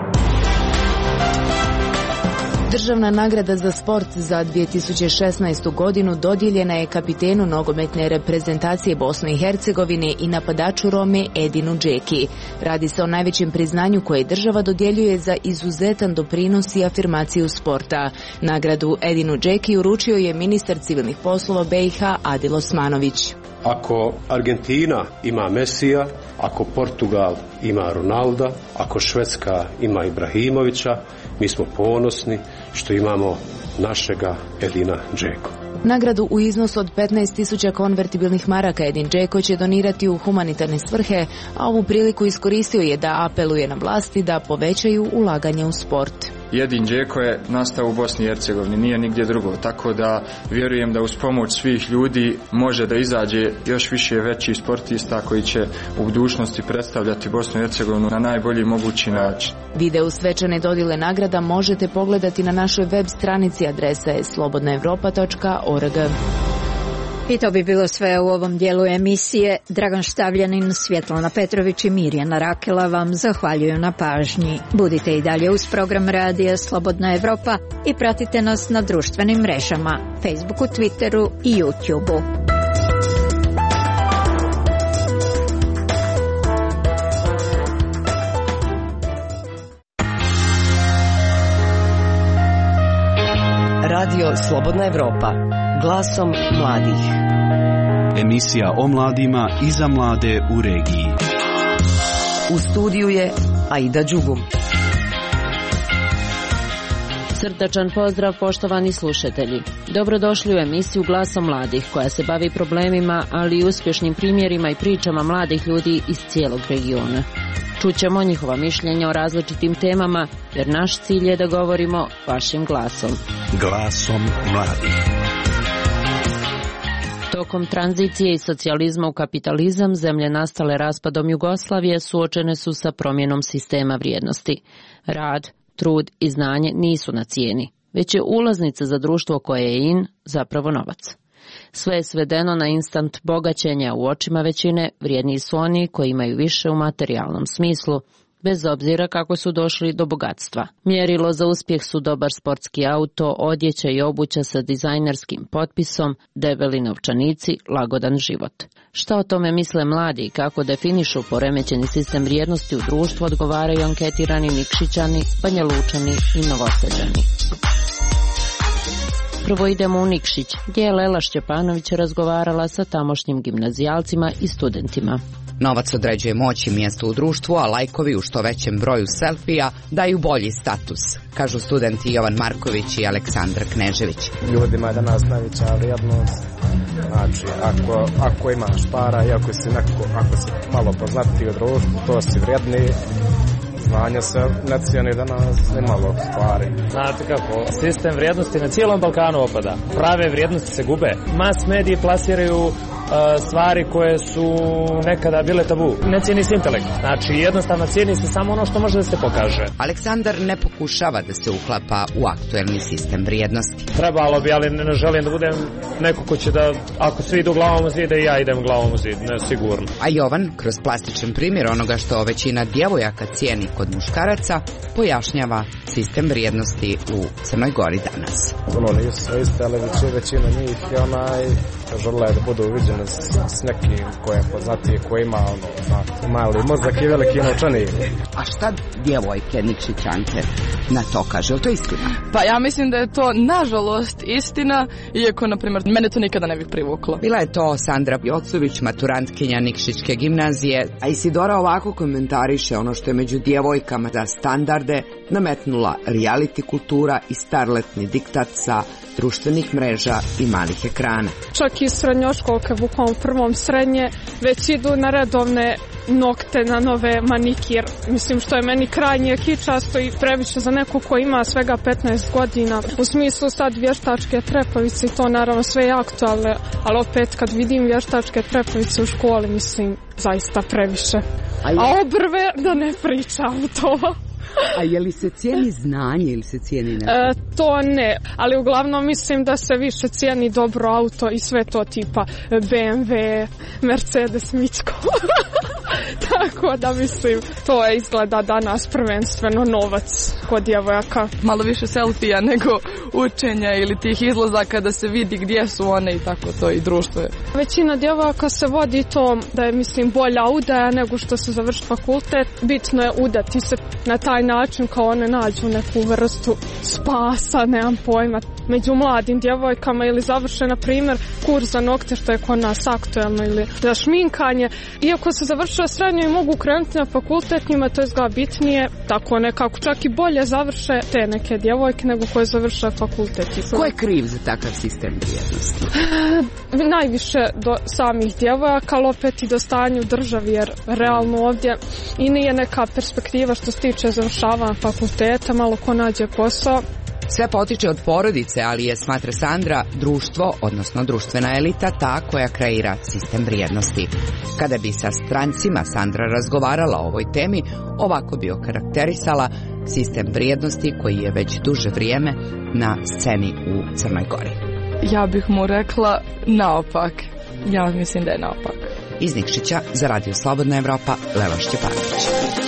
Državna nagrada za sport za 2016. godinu dodijeljena je kapitenu nogometne reprezentacije Bosne i Hercegovine i napadaču Rome Edinu Džeki. Radi se o najvećem priznanju koje država dodjeljuje za izuzetan doprinos i afirmaciju sporta. Nagradu Edinu Džeki uručio je ministar civilnih poslova BiH Adil Osmanović. Ako Argentina ima Mesija, ako Portugal ima Ronalda, ako Švedska ima Ibrahimovića, mi smo ponosni što imamo našega Edina Džeku. Nagradu u iznosu od 15.000 konvertibilnih maraka Edin Džeko će donirati u humanitarne svrhe, a ovu priliku iskoristio je da apeluje na vlasti da povećaju ulaganje u sport. Edin Džeko je nastao u Bosni i Hercegovini, nije nigdje drugo, tako da vjerujem da uz pomoć svih ljudi može da izađe još više veći sportista koji će u budućnosti predstavljati Bosnu i Hercegovinu na najbolji mogući način. Video svečane dodjele nagrada možete pogledati na našoj web stranici, adresa je slobodnaevropa.org. I to bi bilo sve u ovom dijelu emisije. Dragan Štavljanin, Svjetlana Petrović i Mirjana Rakela vam zahvaljuju na pažnji. Budite i dalje uz program radija Slobodna Evropa i pratite nas na društvenim mrežama, Facebooku, Twitteru i YouTubeu. Radio Slobodna Evropa, glasom mladih. Emisija o mladima i za mlade u regiji. U studiju je Aida Đugum. Srdačan pozdrav, poštovani slušatelji. Dobrodošli u emisiju Glasom mladih, koja se bavi problemima, ali i uspješnim primjerima i pričama mladih ljudi iz cijelog regiona. Čućemo njihova mišljenja o različitim temama, jer naš cilj je da govorimo vašim glasom. Glasom mladih. Tokom tranzicije iz socijalizma u kapitalizam, zemlje nastale raspadom Jugoslavije suočene su sa promjenom sistema vrijednosti. Rad, trud i znanje nisu na cijeni, već je ulaznica za društvo koje je in zapravo novac. Sve je svedeno na instant bogaćenja, u očima većine vrijedniji su oni koji imaju više u materijalnom smislu, bez obzira kako su došli do bogatstva. Mjerilo za uspjeh su dobar sportski auto, odjeća i obuća sa dizajnerskim potpisom, debeli novčanici, lagodan život. Šta o tome misle mladi i kako definišu poremećeni sistem vrijednosti u društvu, odgovaraju anketirani Nikšićani, Banjalučani i Novosađani. Prvo idemo u Nikšić, gdje je Lela Šćepanović razgovarala sa tamošnjim gimnazijalcima i studentima. Novac određuje moć i mjesto u društvu, a lajkovi u što većem broju selfija daju bolji status, kažu studenti Jovan Marković i Aleksandar Knežević. Ljudima je danas najveća vrijednost. Znači, ako imaš para i ako si malo poznatiji u društvu, to si vrijedniji. Znanje se ne cijeni danas nimalo stvari. Znate kako, sistem vrijednosti na cijelom Balkanu opada. Prave vrijednosti se gube. Mas mediji plasiraju stvari koje su nekada bile tabu. Ne cijeni se intelekt. Znači, jednostavno cijeni se samo ono što može da se pokaže. Aleksandar ne pokušava da se uklapa u aktuelni sistem vrijednosti. Trebalo bi, ali ne želim da budem neko ko će da, ako svi idu glavom u zid, i ja idem glavom u zid, ne sigurno. A Jovan, kroz plastičan primjer onoga što većina djevojaka cijeni kod muškaraca, pojašnjava sistem vrijednosti u Crnoj Gori danas. Nisu sve iste, ali većina njih je žele da budu uviđene s nekim koje je poznatiji, koji ima mali mozak i veliki novčanik. A šta djevojke Nikšićanke na to kaže, je li to istina? Pa ja mislim da je to nažalost istina, iako na primjer mene to nikada ne bih privuklo. Bila je to Sandra Jocović, maturantkinja Nikšićke gimnazije, a Isidora ovako komentariše ono što je među djevojkama za standarde nametnula reality kultura i starletni diktat sa društvenih mreža i malih ekrana. Čak i srednjoškolke, bukvalno prvom srednje, već idu na redovne nokte, na nove manikir. Mislim, što je meni krajnje kičasto i previše za neko ko ima svega 15 godina. U smislu sad vještačke trepavice i to naravno sve je aktualne, ali opet kad vidim vještačke trepavice u školi, mislim, zaista previše. A obrve da ne pričam to. A je li se cijeni znanje ili se cijeni nešto? To ne, ali uglavnom mislim da se više cijeni dobro auto i sve to tipa BMW, Mercedes, Mičko. Tako da mislim, to je izgleda danas prvenstveno novac kod djevojaka. Malo više selfija nego učenja ili tih izlazaka da se vidi gdje su one i tako to i društvo je. Većina djevojaka se vodi to da je mislim bolja udaja nego što se završi fakultet. Bitno je udati se na taj način kao one nađu neku vrstu spasa, nemam pojma. Među mladim djevojkama ili završe na primjer kurs za nokte što je kod nas aktuelno ili za šminkanje. Iako se završio srednje srednjoj mogu krenuti na fakultet, njima to izgleda bitnije, tako nekako čak i bolje završe te neke djevojke nego koje završe fakultet. Ko je kriv za takav sistem vrijednosti? Najviše do samih djevojaka, ali opet i do stanja u državi, jer realno ovdje i nije neka perspektiva što se tiče završavanja fakulteta, malo ko nađe posao. Sve potiče od porodice, ali je, smatra Sandra, društvo, odnosno društvena elita, ta koja kreira sistem vrijednosti. Kada bi sa strancima Sandra razgovarala o ovoj temi, ovako bi okarakterisala sistem vrijednosti koji je već duže vrijeme na sceni u Crnoj Gori. Ja bih mu rekla naopak. Ja mislim da je naopak. Iz Nikšića za Radio Slobodna Evropa, Lelo Šćepanović.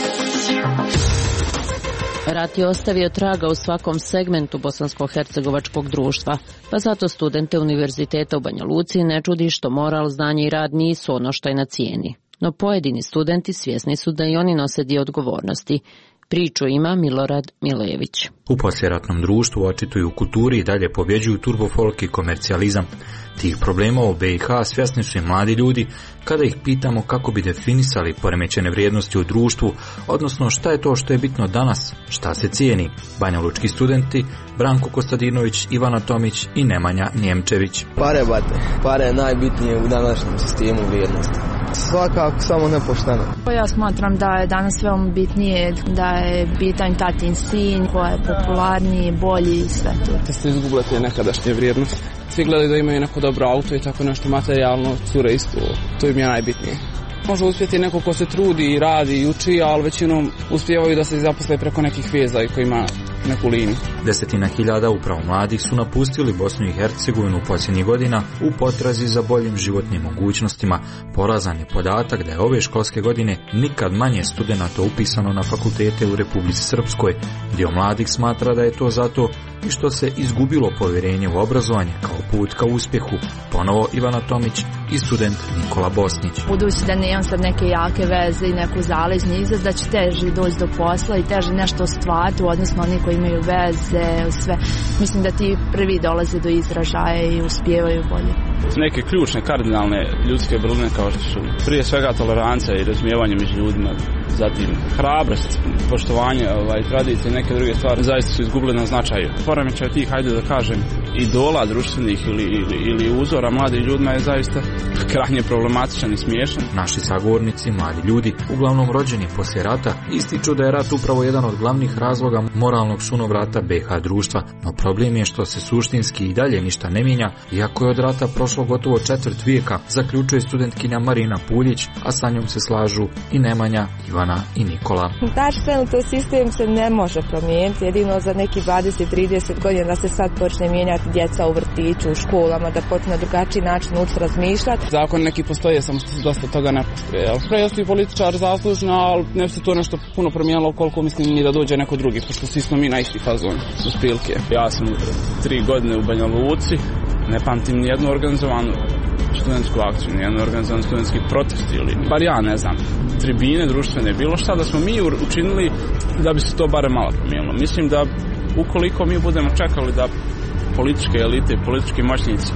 Rat je ostavio traga u svakom segmentu bosansko-hercegovačkog društva, pa zato studente Univerziteta u Banja Luci ne čudi što moral, znanje i rad nisu ono što je na cijeni. No pojedini studenti svjesni su da i oni nose dio odgovornosti. Priču ima Milorad Milejević. U poslijeratnom društvu očito u kulturi i dalje pobjeđuju turbofolk i komercijalizam. Tih problema u BiH svjesni su i mladi ljudi kada ih pitamo kako bi definisali poremećene vrijednosti u društvu, odnosno šta je to što je bitno danas, šta se cijeni. Banjalučki studenti Branko Kostadinović, Ivana Tomić i Nemanja Njemčević. Pare, bate. Pare je najbitnije u današnjem sistemu vrijednosti. Svakako samo nepošteno. Ja smatram da je danas veoma bitnije da je bitan tatin sin, koja je popularniji, bolji i sve to. Da ste izgubili te nekadašnje vrijednosti. Svi gledaju da imaju neko dobro auto i tako nešto materijalno, cure isto, to im je najbitnije. Može uspjeti neko ko se trudi i radi i uči, ali većinom uspijevaju da se zaposle preko nekih veza i koji ima neku liniju. 10.000 upravo mladih su napustili Bosnu i Hercegovinu posljednjih godina u potrazi za boljim životnim mogućnostima. Porazan je podatak da je ove školske godine nikad manje studenata upisano na fakultete u Republici Srpskoj. Dio mladih smatra da je to zato i što se izgubilo povjerenje u obrazovanje kao put ka uspjehu. Ponovo Ivana Tomić i student Nikola Bosnić. Budući da nemam sad neke jake veze i neku zaležnju izaz, da će teži doći do posla i teži nešto ostvariti, odnosno oni koji imaju veze, sve. Mislim da ti prvi dolaze do izražaja i uspijevaju bolje. Neke ključne, kardinalne ljudske vrline kao što su prije svega tolerancija i razumijevanje među ljudima, zatim hrabrost, poštovanje, tradicije i neke druge stvari zaista su izgubile na značaju. Poremećaj tih, hajde da kažem, idola društvenih ili uzora mladih ljudima je zaista krajnje problematičan i smiješan. Naši sagovornici, mladi ljudi, uglavnom rođeni poslije rata, ističu da je rat upravo jedan od glavnih razloga moralnog sunovrata BiH društva, no problem je što se suštinski i dalje ništa ne mijenja, iako je od rata prošlo gotovo četvrt vijeka, zaključuje studentkinja Marina Puljić, a sa njom se slažu i Nemanja, Ivana i Nikola. Naš trenutno sistem se ne može promijeniti, jedino za neki 20-30 godina da se sad počne mijenjati djeca u vrtiću, u školama, da počne na drugačiji način ući razmišljati. Zakon neki postoje, samo što se dosta toga ne postoje. Prejosti i političar zaslužno, ali ne se to nešto puno promijenilo koliko mislim ni da dođe neko drugi, pošto svi smo mi na isti fazon su spilke. Ja sam 3 godine u Banja Luci, ne pamtim nijednu organizovanu studentsku akciju, nijednu organizovan studentski protest ili, bar ja ne znam, tribine društvene, bilo šta da smo mi učinili da bi se to bare malo promijenilo. Mislim da ukoliko mi budemo čekali da političke elite i politički moćnici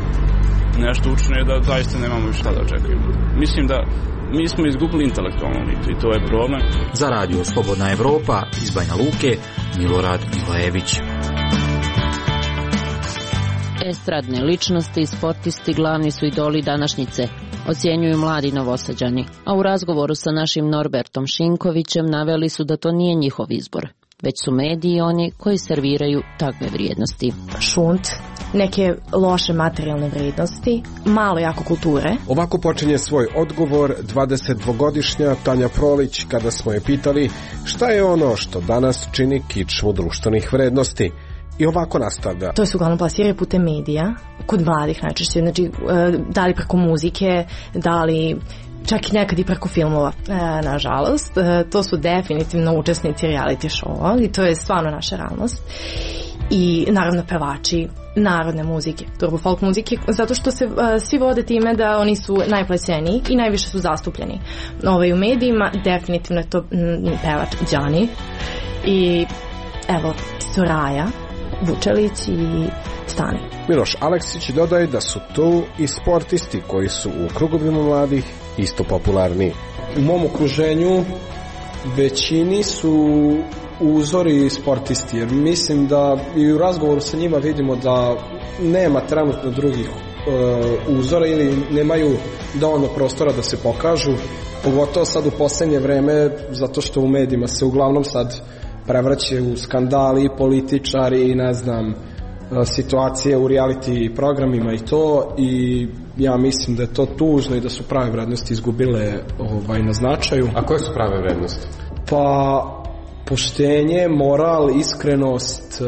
nešto učine, da zaista nemamo više šta da očekujemo. Mislim da mi smo izgubili intelektualnu elitu i to je problem. Za Radio Slobodna Evropa iz Banja Luke, Milorad Milejević. Estradne ličnosti i sportisti glavni su idoli današnjice, ocjenjuju mladi Novosađani, a u razgovoru sa našim Norbertom Šinkovićem naveli su da to nije njihov izbor, već su mediji oni koji serviraju takve vrijednosti. Šunt, neke loše materijalne vrijednosti, malo jako kulture. Ovako počinje svoj odgovor 22-godišnja Tanja Prolić kada smo je pitali šta je ono što danas čini kičmu društvenih vrijednosti. I ovako nastavlja. To se uglavnom plasiraju putem medija, kod mladih najčešće, znači da li preko muzike, da li čak i nekad i preko filmova. Nažalost, to su definitivno učesnici reality showa i to je stvarno naša realnost. I naravno pevači narodne muzike, turbo folk muzike, zato što se svi vode time da oni su najplaćeniji i najviše su zastupljeni. U medijima definitivno je to pevač Đani i evo Soraja Vučelić i Stani. Miloš Aleksić dodaje da su tu i sportisti koji su u krugovima mladih isto popularni. U mom okruženju većini su uzori sportisti, jer mislim da i u razgovoru sa njima vidimo da nema trenutno drugih uzora ili nemaju dovoljno prostora da se pokažu, pogotovo sad u posljednje vreme, zato što u medijima se uglavnom sad prevraćaju skandali, političari, ne znam, situacije u reality programima i to, i ja mislim da je to tužno i da su prave vrednosti izgubile na značaju. A koje su prave vrednosti? Pa poštenje, moral, iskrenost,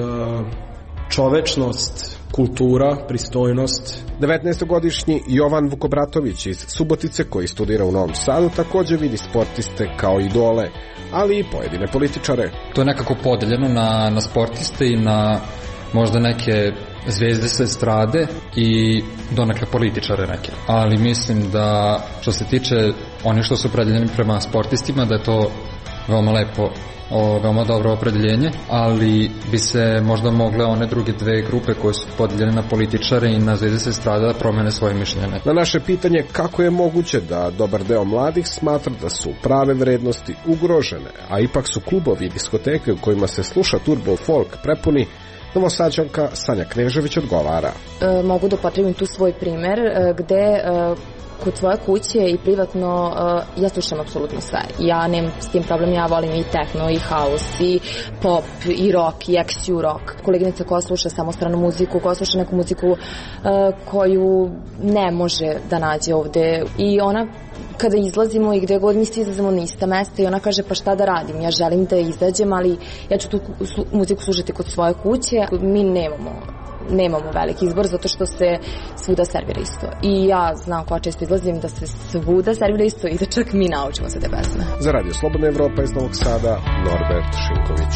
čovečnost, kultura, pristojnost. 19-godišnji Jovan Vukobratović iz Subotice, koji studira u Novom Sadu, također vidi sportiste kao idole, ali i pojedine političare. To je nekako podeljeno na sportiste i na možda neke zvezde sa estrade i donekle političare neke. Ali mislim da što se tiče onih što su opredeljeni prema sportistima, da je to veoma lepo, veoma dobro opredeljenje, ali bi se možda mogle one druge dve grupe koje su podeljene na političare i na zvezde sa estrade da promene svoje mišljenje. Na naše pitanje kako je moguće da dobar deo mladih smatra da su prave vrednosti ugrožene, a ipak su klubovi i diskoteke u kojima se sluša turbo folk prepuni, Novosađanka Sanja Knežević odgovara. Mogu da upotrebim tu svoj primer gde kod svoje kuće i privatno ja slušam apsolutno sve. Ja nemam s tim problem, ja volim i techno, i house, i pop, i rock, i XU rock. Koleginica koja sluša samostranu muziku, koja sluša neku muziku koju ne može da nađe ovde, i ona kada izlazimo i gde god mi svi izlazimo na ista mesta i ona kaže pa šta da radim, ja želim da izađem, ali ja ću tu muziku slušati kod svoje kuće. Mi nemamo veliki izbor zato što se svuda servira isto. I ja znam koja često izlazim da se svuda servira isto i da čak mi naučimo se te pesme. Za Radio Slobodna Evropa iz Novog Sada, Norbert Šinković.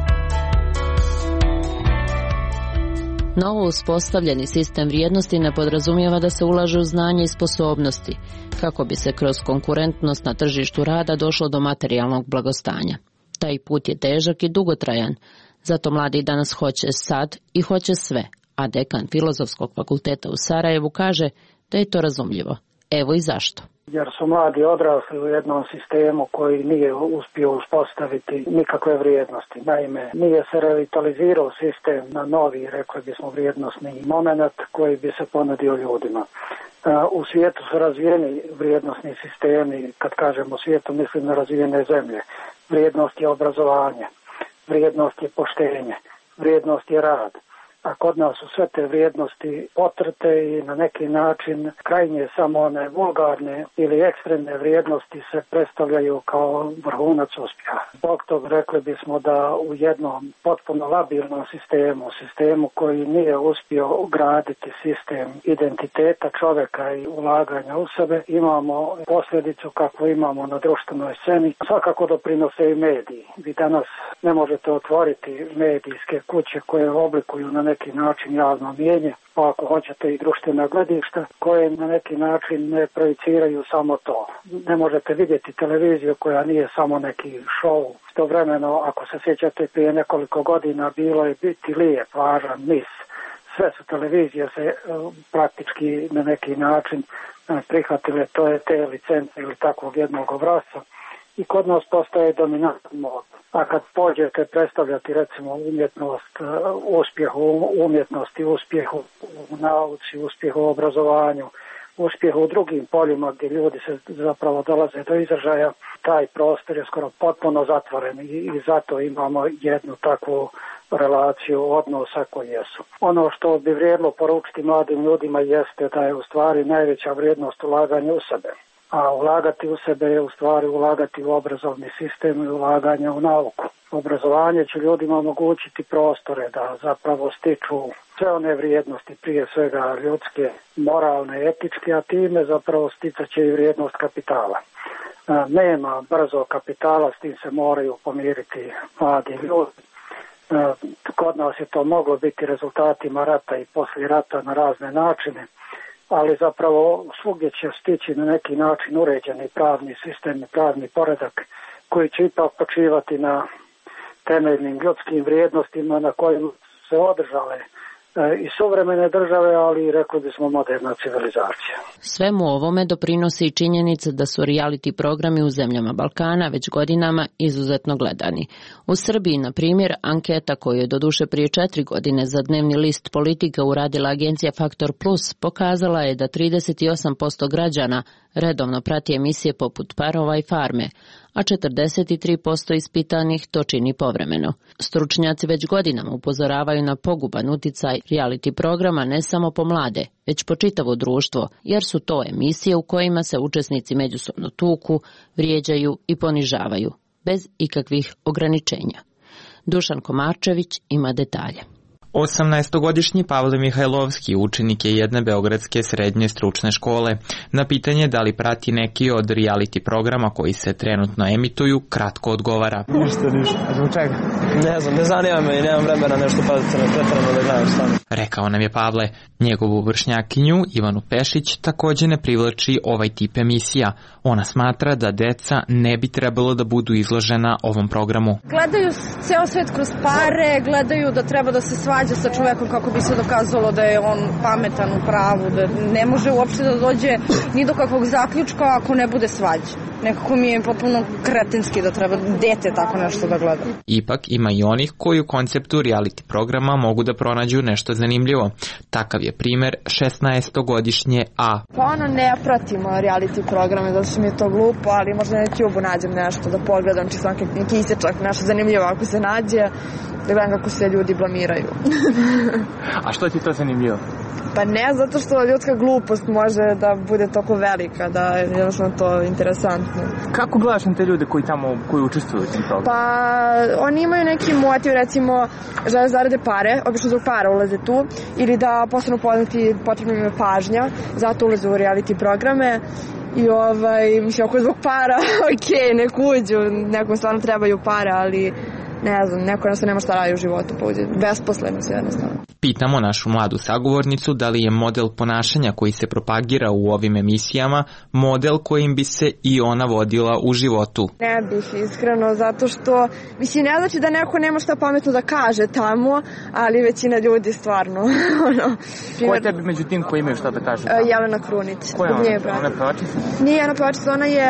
Novo uspostavljeni sistem vrijednosti ne podrazumijeva da se ulaže u znanje i sposobnosti, kako bi se kroz konkurentnost na tržištu rada došlo do materijalnog blagostanja. Taj put je težak i dugotrajan, zato mladi danas hoće sad i hoće sve, a dekan Filozofskog fakulteta u Sarajevu kaže da je to razumljivo. Evo i zašto. Jer su mladi odrasli u jednom sistemu koji nije uspio uspostaviti nikakve vrijednosti. Naime, nije se revitalizirao sistem na novi, rekli bismo, vrijednosni moment koji bi se ponudio ljudima. U svijetu su razvijeni vrijednosni sistemi, kad kažemo svijetu mislim na razvijene zemlje. Vrijednost je obrazovanje, vrijednost je poštenje, vrijednost je rad. A kod nas su sve te vrijednosti potrte i na neki način krajnje samo one vulgarne ili ekstremne vrijednosti se predstavljaju kao vrhunac uspjeha. Zbog toga rekli bismo da u jednom potpuno labilnom sistemu koji nije uspio graditi sistem identiteta čovjeka i ulaganja u sebe, imamo posljedicu kakvu imamo na društvenoj sceni. Svakako doprinose i mediji. Vi danas ne možete otvoriti medijske kuće koje oblikuju na neki način javno mnijenje, pa ako hoćete i društvena gledišta koje na neki način ne projiciraju samo to. Ne možete vidjeti televiziju koja nije samo neki show. Istovremeno, ako se sjećate, prije nekoliko godina bilo je biti lijep, važan, mis. Sve su televizije se praktički na neki način prihvatile te licence ili takvog jednog obrazca i kod nas postaje dominantan mod. A kad pođete predstavljati recimo umjetnost, uspjeh u umjetnosti, uspjeh u nauci, uspjeh u obrazovanju, uspjeh u drugim poljima gdje ljudi se zapravo dolaze do izražaja, taj prostor je skoro potpuno zatvoren i zato imamo jednu takvu relaciju odnosa koji jesu. Ono što bi vrijedilo poručiti mladim ljudima jeste da je u stvari najveća vrijednost ulaganja u sebe. A ulagati u sebe je u stvari ulagati u obrazovni sistem i ulaganje u nauku. Obrazovanje će ljudima omogućiti prostore da zapravo stiču sve one vrijednosti, prije svega ljudske, moralne, etičke, a time zapravo sticat će i vrijednost kapitala. Nema brzo kapitala, s tim se moraju pomiriti mladi ljudi. Kod nas je to moglo biti rezultatima rata i poslije rata na razne načine, ali zapravo svugdje će stići na neki način uređeni pravni sistem i pravni poredak koji će ipak počivati na temeljnim ljudskim vrijednostima na kojim se održale i suvremene države, ali rekli bismo moderna civilizacija. Svemu ovome doprinosi i činjenica da su reality programi u zemljama Balkana već godinama izuzetno gledani. U Srbiji, na primjer, anketa koju je doduše prije 4 godine za dnevni list Politika uradila agencija Faktor Plus pokazala je da 38% građana redovno prati emisije poput Parova i Farme, a 43% ispitanih to čini povremeno. Stručnjaci već godinama upozoravaju na poguban uticaj reality programa ne samo po mlade, već po čitavo društvo, jer su to emisije u kojima se učesnici međusobno tuku, vrijeđaju i ponižavaju, bez ikakvih ograničenja. Dušan Komarčević ima detalje. 18-godišnji Pavle Mihajlovski učenik je jedne beogradske srednje stručne škole. Na pitanje da li prati neki od reality programa koji se trenutno emituju, kratko odgovara. Ništa. Zbog čega? Ne znam, ne zanima me i nemam vremena nešto paziti na pretjerano da gledam šta. Rekao nam je Pavle. Njegovu vršnjakinju, Ivanu Pešić, također ne privlači ovaj tip emisija. Ona smatra da deca ne bi trebalo da budu izložena ovom programu. Gledaju ceo svet kroz pare, gledaju da treba da se svađa sa čovekom kako bi se dokazalo da je on pametan u pravu, da ne može uopšte da dođe ni do kakvog zaključka ako ne bude svađa. Nekako mi je potpuno kretenski da treba dete tako nešto da gleda. Ipak ima i onih koji u konceptu reality programa mogu da pronađu nešto zanimljivo. Takav je primjer 16-godišnje A. Pa ono ne pratimo reality programe, zato što mi je to glupo, ali možda na YouTube nađem nešto da pogledam, čisto neki isječak, nešto zanimljivo ako se nađe, da gledam kako se ljudi blamiraju. A što ti to zanimljivo? Pa ne, zato što ljudska glupost može da bude toliko velika, da je jednostavno to interesantno. Kako gledaš na te ljude koji učestvuju u tim programu? Pa oni imaju neki motiv, recimo žele zarade pare, obično zbog para ulaze tu, ili da postanu poznati, potrebna im je pažnja, zato ulaze u reality programe. I mislim, ako je zbog para, nek uđu, nekom stvarno trebaju para, ali ne znam, neko jednostavno nema šta radi u životu, pa uđe besposleno se jednostavno. Pitamo našu mladu sagovornicu da li je model ponašanja koji se propagira u ovim emisijama model kojim bi se i ona vodila u životu. Ne bih, iskreno, zato što mislim, ne znači da neko nema šta pametno da kaže tamo, ali većina ljudi stvarno. Ko je tebi među tim koji imaju šta da kaže? Jelena Krunić. Ko je ona? Ona je pevačica? Nije ona pevačica,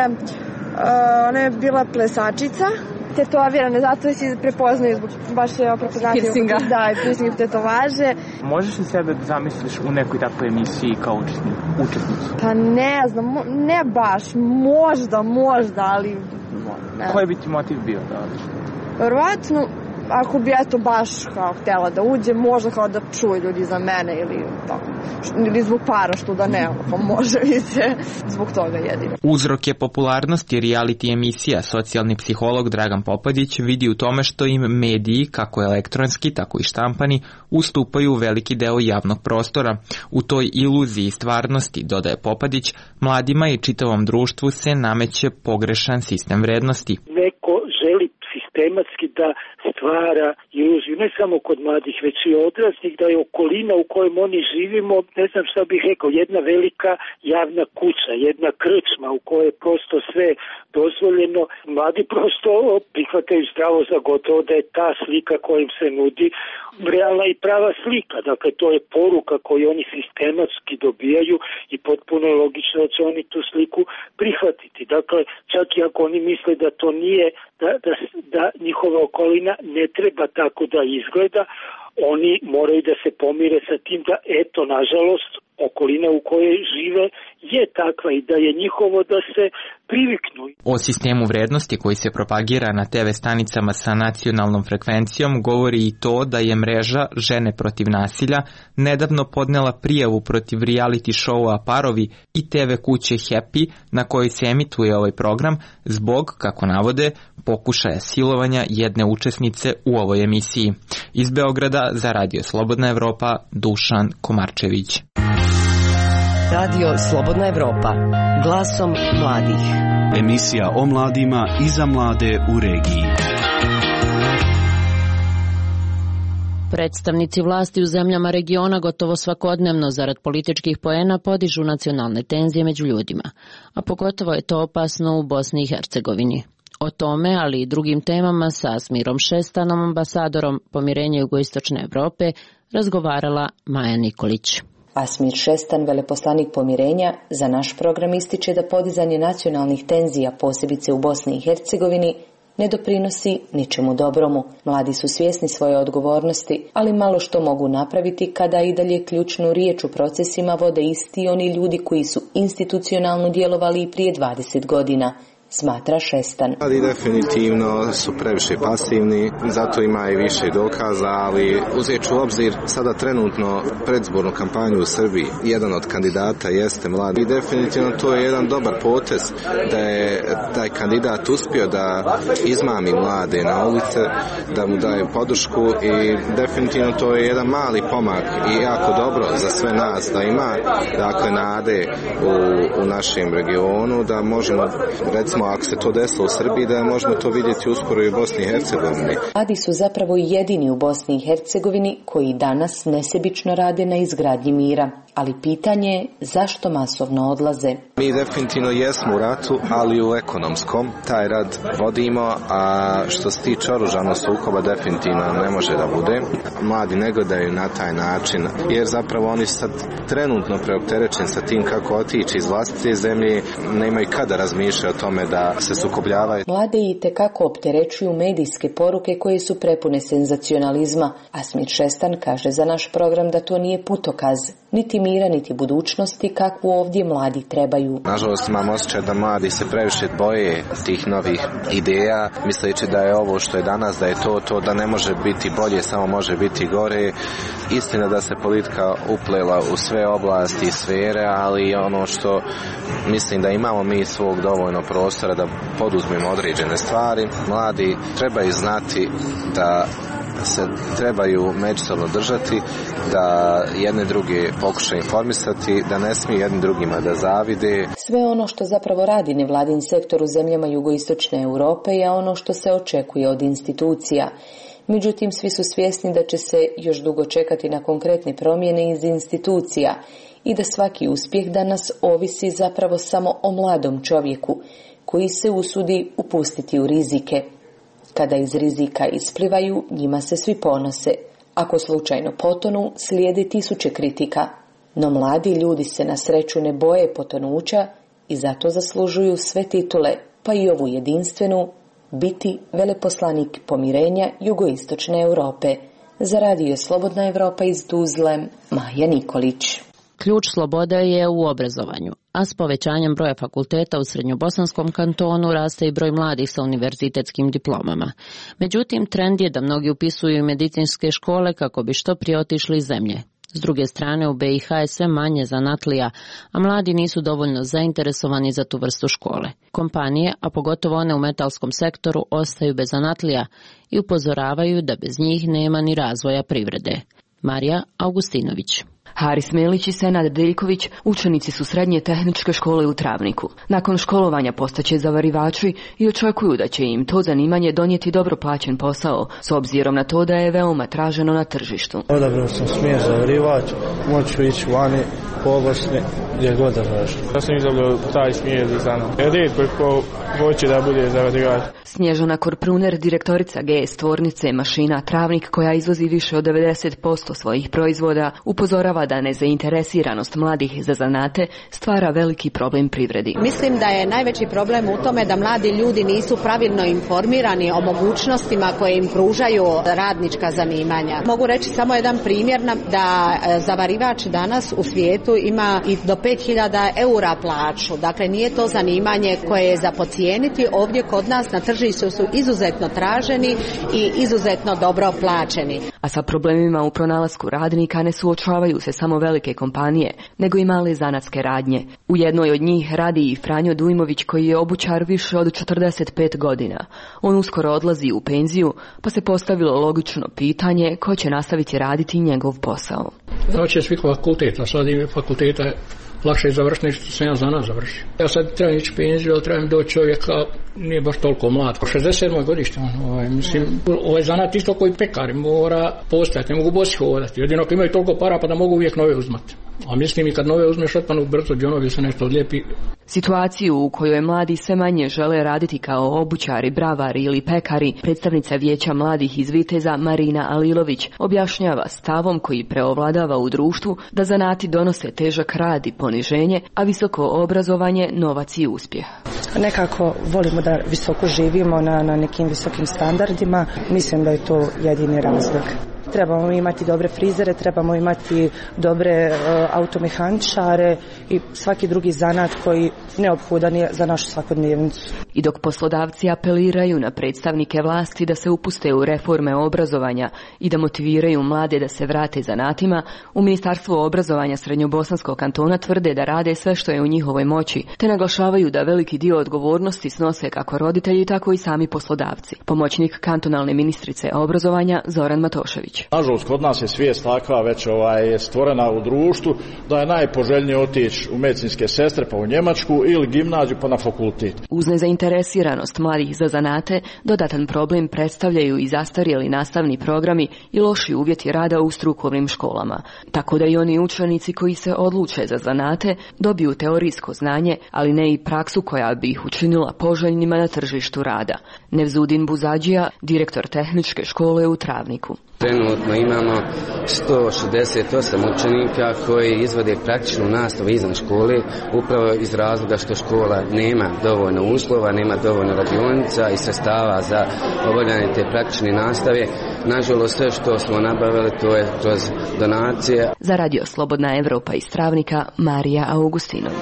ona je bila plesačica. Tetovirane, zato se prepoznaju zbog baš prepoznatiju. Piercinga. Da, piercing i tetovaže. Možeš li sebe da zamisliš u nekoj takvoj emisiji kao učesnicu? Pa ne znam, ne baš, možda, ali ne. Koji bi ti motiv bio da odeš? Verovatno, ako bi baš kao htjela da uđe, možda kao da čuje ljudi za mene ili zbog para, što da ne, pa može mi se zbog toga jedino. Uzrok je popularnosti reality emisija socijalni psiholog Dragan Popadić vidi u tome što im mediji, kako elektronski, tako i štampani, ustupaju veliki deo javnog prostora. U toj iluziji stvarnosti, dodaje Popadić, mladima i čitavom društvu se nameće pogrešan sistem vrednosti. Neko želi sistematski da stvara iluziju, ne samo kod mladih, već i odraslih, da je okolina u kojem oni živimo, ne znam šta bih rekao, jedna velika javna kuća, jedna krčma u kojoj je prosto sve dozvoljeno. Mladi prosto prihvataju zdravo za gotovo da je ta slika koja im se nudi realna i prava slika. Dakle, to je poruka koju oni sistematski dobijaju i potpuno je logično da će oni tu sliku prihvatiti. Dakle, čak i ako oni misle da to nije, da njihova okolina ne treba tako da izgleda, oni moraju da se pomire sa tim da, eto, nažalost, okolina u kojoj žive je takva i da je njihovo da se priviknu. O sistemu vrednosti koji se propagira na TV stanicama sa nacionalnom frekvencijom govori i to da je mreža Žene protiv nasilja nedavno podnela prijavu protiv reality showa Parovi i TV kuće Happy na kojoj se emituje ovaj program zbog, kako navode, pokušaja silovanja jedne učesnice u ovoj emisiji. Iz Beograda za Radio Slobodna Evropa, Dušan Komarčević. Radio Slobodna Evropa, glasom mladih. Emisija o mladima i za mlade u regiji. Predstavnici vlasti u zemljama regiona gotovo svakodnevno zarad političkih poena podižu nacionalne tenzije među ljudima, a pogotovo je to opasno u Bosni i Hercegovini. O tome, ali i drugim temama sa Asmirom Šestanom, ambasadorom pomirenja Jugoistočne Europe, razgovarala Maja Nikolić. Asmir Šestan, veleposlanik pomirenja, za naš program ističe da podizanje nacionalnih tenzija, posebice u Bosni i Hercegovini, ne doprinosi ničemu dobromu. Mladi su svjesni svoje odgovornosti, ali malo što mogu napraviti kada i dalje ključnu riječ u procesima vode isti oni ljudi koji su institucionalno djelovali i prije 20 godina, smatra Šestan. Mladi definitivno su previše pasivni, zato ima i više dokaza, ali uzet ću u obzir sada trenutno predzbornu kampanju u Srbiji. Jedan od kandidata jeste mladi i definitivno to je jedan dobar potez da je taj kandidat uspio da izmami mlade na ulice, da mu daje podršku i definitivno to je jedan mali pomak i jako dobro za sve nas da ima dakle nade u našem regionu, da možemo recimo ako se to desilo u Srbiji, da možemo to vidjeti uskoro i u Bosni i Hercegovini. Mladi su zapravo jedini u Bosni i Hercegovini koji danas nesebično rade na izgradnji mira. Ali pitanje je zašto masovno odlaze. Mi definitivno jesmo u ratu, ali u ekonomskom. Taj rad vodimo, a što se tiče oružanog sukoba definitivno ne može da bude. Mladi ne gledaju na taj način, jer zapravo oni sad trenutno preopterećeni sa tim kako otići iz vlastite zemlje, nemaju kada razmišljati o tome da se sukobljavaju. Mlade itekako opterećuju medijske poruke koje su prepune senzacionalizma. Asmir Šestan kaže za naš program da to nije putokaz, niti mira, niti budućnosti kakvu ovdje mladi trebaju. Nažalost imam osjećaj da mladi se previše boje tih novih ideja, misleći da je ovo što je danas, da je to da ne može biti bolje, samo može biti gore. Istina da se politika uplela u sve oblasti i sfere, ali ono što mislim da imamo mi svog dovoljno prostora da poduzmemo određene stvari. Mladi trebaju znati da se trebaju međusobno držati, da jedne druge pokušaju informisati, da ne smiju jedni drugima da zavide. Sve ono što zapravo radi nevladin sektor u zemljama Jugoistočne Europe je ono što se očekuje od institucija. Međutim, svi su svjesni da će se još dugo čekati na konkretne promjene iz institucija i da svaki uspjeh danas ovisi zapravo samo o mladom čovjeku koji se usudi upustiti u rizike. Kada iz rizika isplivaju, njima se svi ponose. Ako slučajno potonu, slijede tisuće kritika. No mladi ljudi se na sreću ne boje potonuća i zato zaslužuju sve titule, pa i ovu jedinstvenu, biti veleposlanik pomirenja Jugoistočne Europe. Za Radio Slobodna Evropa iz Tuzle, Maja Nikolić. Ključ slobode je u obrazovanju, a s povećanjem broja fakulteta u Srednjobosanskom kantonu raste i broj mladih sa univerzitetskim diplomama. Međutim, trend je da mnogi upisuju medicinske škole kako bi što prije otišli iz zemlje. S druge strane, u BiH je sve manje zanatlija, a mladi nisu dovoljno zainteresovani za tu vrstu škole. Kompanije, a pogotovo one u metalskom sektoru, ostaju bez zanatlija i upozoravaju da bez njih nema ni razvoja privrede. Marija Augustinović. Haris Melić i Senad Deljković učenici su srednje tehničke škole u Travniku. Nakon školovanja postaće zavarivači i očekuju da će im to zanimanje donijeti dobro plaćen posao, s obzirom na to da je veoma traženo na tržištu. Odabrao sam smjer zavarivač, moću ići vani, po Bosni, gdje god da zašto. Ja sam izabrao taj smjer za zanom. Rijetko ko hoće da bude zavarivač. Snježana Korpruner, direktorica GS tvornice mašina Travnik, koja izvozi više od 90% svojih proizvoda, upozorava da nezainteresiranost mladih za zanate stvara veliki problem privredi. Mislim da je najveći problem u tome da mladi ljudi nisu pravilno informirani o mogućnostima koje im pružaju radnička zanimanja. Mogu reći samo jedan primjer da zavarivač danas u svijetu ima i do 5.000 eura plaću. Dakle, nije to zanimanje koje je za podcijeniti. Ovdje kod nas na tržištu su izuzetno traženi i izuzetno dobro plaćeni. A sa problemima u pronalasku radnika ne suočavaju se samo velike kompanije, nego i male zanatske radnje. U jednoj od njih radi i Franjo Dujmović, koji je obućar više od 45 godina. On uskoro odlazi u penziju, pa se postavilo logično pitanje ko će nastaviti raditi njegov posao. Znači je svih fakulteta, sad ime fakulteta lakše završiti što sam ja za nas završio. Ja sad trebam ići penziju, ali trebam doći čovjeka, nije baš toliko mlad. 67. godište, mislim, ovaj zanat isto koji pekari mora postojati, ne mogu bosi hodati. Jedino ako imaju toliko para pa da mogu uvijek nove uzmati. A mislim i kad nove uzmeš otpanu brzo džonovi se nešto odlijepi. Situaciju u kojoj mladi sve manje žele raditi kao obućari, bravari ili pekari, predstavnica Vijeća mladih iz Viteza Marina Alilović objašnjava stavom koji preovladava u društvu da zanati donose težak rad i poniženje, a visoko obrazovanje novac i uspjeh. Nekako volimo da visoko živimo na nekim visokim standardima, mislim da je to jedini razlog. Trebamo imati dobre frizere, trebamo imati dobre automehaničare i svaki drugi zanat koji neophodan je za našu svakodnevnicu. I dok poslodavci apeliraju na predstavnike vlasti da se upuste u reforme obrazovanja i da motiviraju mlade da se vrate zanatima, u Ministarstvu obrazovanja Srednjobosanskog kantona tvrde da rade sve što je u njihovoj moći, te naglašavaju da veliki dio odgovornosti snose kako roditelji, tako i sami poslodavci. Pomoćnik kantonalne ministrice obrazovanja Zoran Matošević. Nažalost, kod nas je svijest takva već stvorena u društvu da je najpoželjnije otići u medicinske sestre pa u Njemačku ili gimnaziju pa na fakultet. Uz nezainteresiranost mladih za zanate, dodatan problem predstavljaju i zastarjeli nastavni programi i loši uvjeti rada u strukovnim školama. Tako da i oni učenici koji se odluče za zanate dobiju teorijsko znanje, ali ne i praksu koja bi ih učinila poželjnima na tržištu rada. Nevzudin Buzadžija, direktor tehničke škole u Travniku. Trenutno imamo 168 učenika koji izvode praktičnu nastavu izvan škole, upravo iz razloga što škola nema dovoljno uslova, nema dovoljno radionica i sredstava za obavljanje te praktične nastave. Nažalost, sve što smo nabavili to je kroz donacije. Za Radio Slobodna Evropa iz Travnika, Marija Augustinović.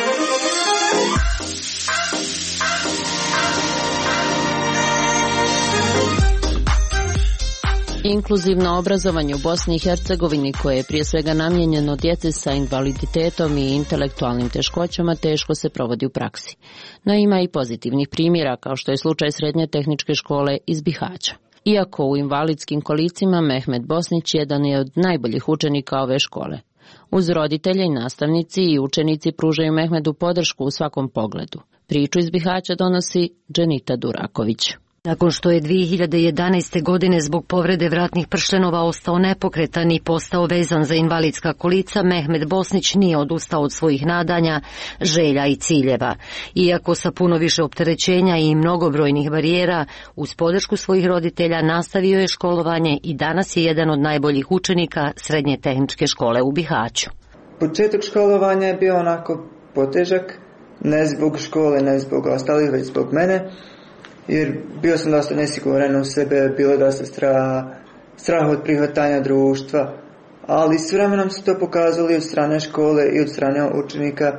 Inkluzivno obrazovanje u Bosni i Hercegovini, koje je prije svega namijenjeno djeci sa invaliditetom i intelektualnim teškoćama, teško se provodi u praksi. No ima i pozitivnih primjera, kao što je slučaj Srednje tehničke škole iz Bihaća. Iako u invalidskim kolicima, Mehmet Bosnić jedan je od najboljih učenika ove škole. Uz roditelje i nastavnici i učenici pružaju Mehmedu podršku u svakom pogledu. Priču iz Bihaća donosi Dženita Duraković. Nakon što je 2011. godine zbog povrede vratnih prštenova ostao nepokretan i postao vezan za invalidska kolica, Mehmet Bosnić nije odustao od svojih nadanja, želja i ciljeva. Iako sa puno više opterećenja i mnogobrojnih barijera, uz podršku svojih roditelja nastavio je školovanje i danas je jedan od najboljih učenika Srednje tehničke škole u Bihaću. Početak školovanja je bio onako potežak, ne zbog škole, ne zbog ostalih, već zbog mene. Jer bio sam dosta nesiguran u sebe, bilo dosta strah od prihvatanja društva, ali s vremenom se to pokazali od strane škole i od strane učenika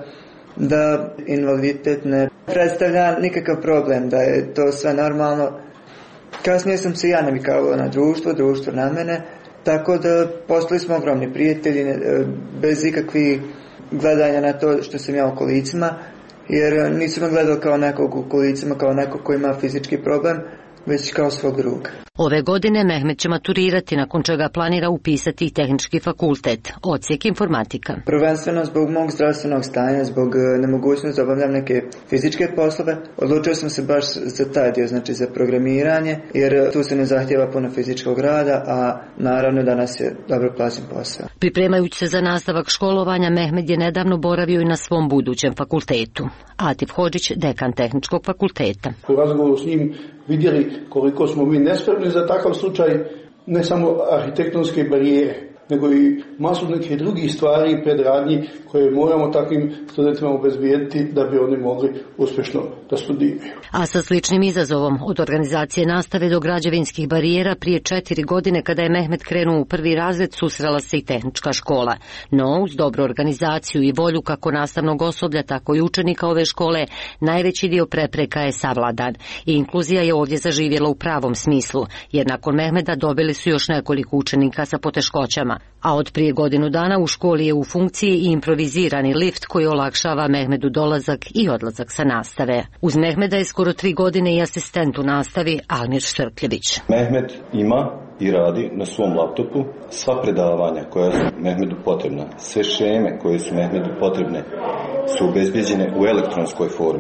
da invaliditet ne predstavlja nikakav problem, da je to sve normalno. Kasnije sam se ja navikavao na društvo na mene, tako da postali smo ogromni prijatelji, bez ikakvih gledanja na to što sam ja u kolicima, jer nisam me gledao kao nekog u kolicima, kao nekog koji ima fizički problem, već kao svog druga. Ove godine Mehmet će maturirati, nakon čega planira upisati tehnički fakultet, odsjek informatika. Prvenstveno zbog mog zdravstvenog stanja, zbog nemogućnosti da obavljam neke fizičke poslove, odlučio sam se baš za taj dio, znači za programiranje, jer tu se ne zahtjeva puno fizičkog rada, a naravno danas je dobro plaćen posao. Pripremajući se za nastavak školovanja, Mehmet je nedavno boravio i na svom budućem fakultetu. Atif Hodžić, dekan tehničkog fakulteta. U razgovoru s njim vidjeli koliko smo mi nespremni za takav slučaj, ne samo arhitektonske barijere, nego i masu nekih drugih stvari i predradnji koje moramo takvim studentima obezbijediti da bi oni mogli uspješno da studiraju. A sa sličnim izazovom, od organizacije nastave do građevinskih barijera, prije 4 godine kada je Mehmet krenuo u prvi razred, susrela se i tehnička škola. No, uz dobru organizaciju i volju kako nastavnog osoblja, tako i učenika ove škole, najveći dio prepreka je savladan. I inkluzija je ovdje zaživjela u pravom smislu, jer nakon Mehmeda dobili su još nekoliko učenika sa poteškoćama. A od prije godinu dana u školi je u funkciji i improvizirani lift koji olakšava Mehmedu dolazak i odlazak sa nastave. Uz Mehmeda je skoro 3 godine i asistent u nastavi Almir Štrkljević. Mehmed ima i radi na svom laptopu sva predavanja koja su Mehmedu potrebna, sve šeme koje su Mehmedu potrebne su obezbijeđene u elektronskoj formi.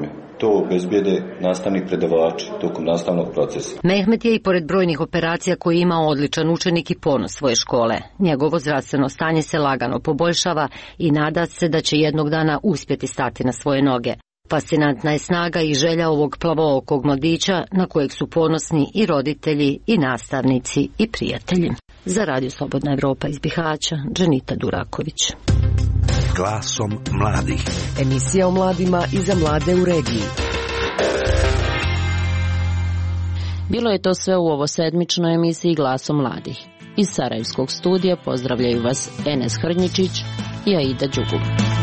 to obezbijede nastavni predavači tokom nastavnog procesa. Mehmet je i pored brojnih operacija koje je imao odličan učenik i ponos svoje škole. Njegovo zdravstveno stanje se lagano poboljšava i nada se da će jednog dana uspjeti stati na svoje noge. Fascinantna je snaga i želja ovog plavookog mladića na kojeg su ponosni i roditelji i nastavnici i prijatelji. Za Radio Slobodna Evropa iz Bihaća, Dženita Duraković. Glasom mladih. Emisija o mladima i za mlade u regiji. Bilo je to sve u ovo sedmičnoj emisiji Glasom mladih. Iz Sarajevskog studija pozdravljaju vas Enes Hrnjičić i Aida Đugub.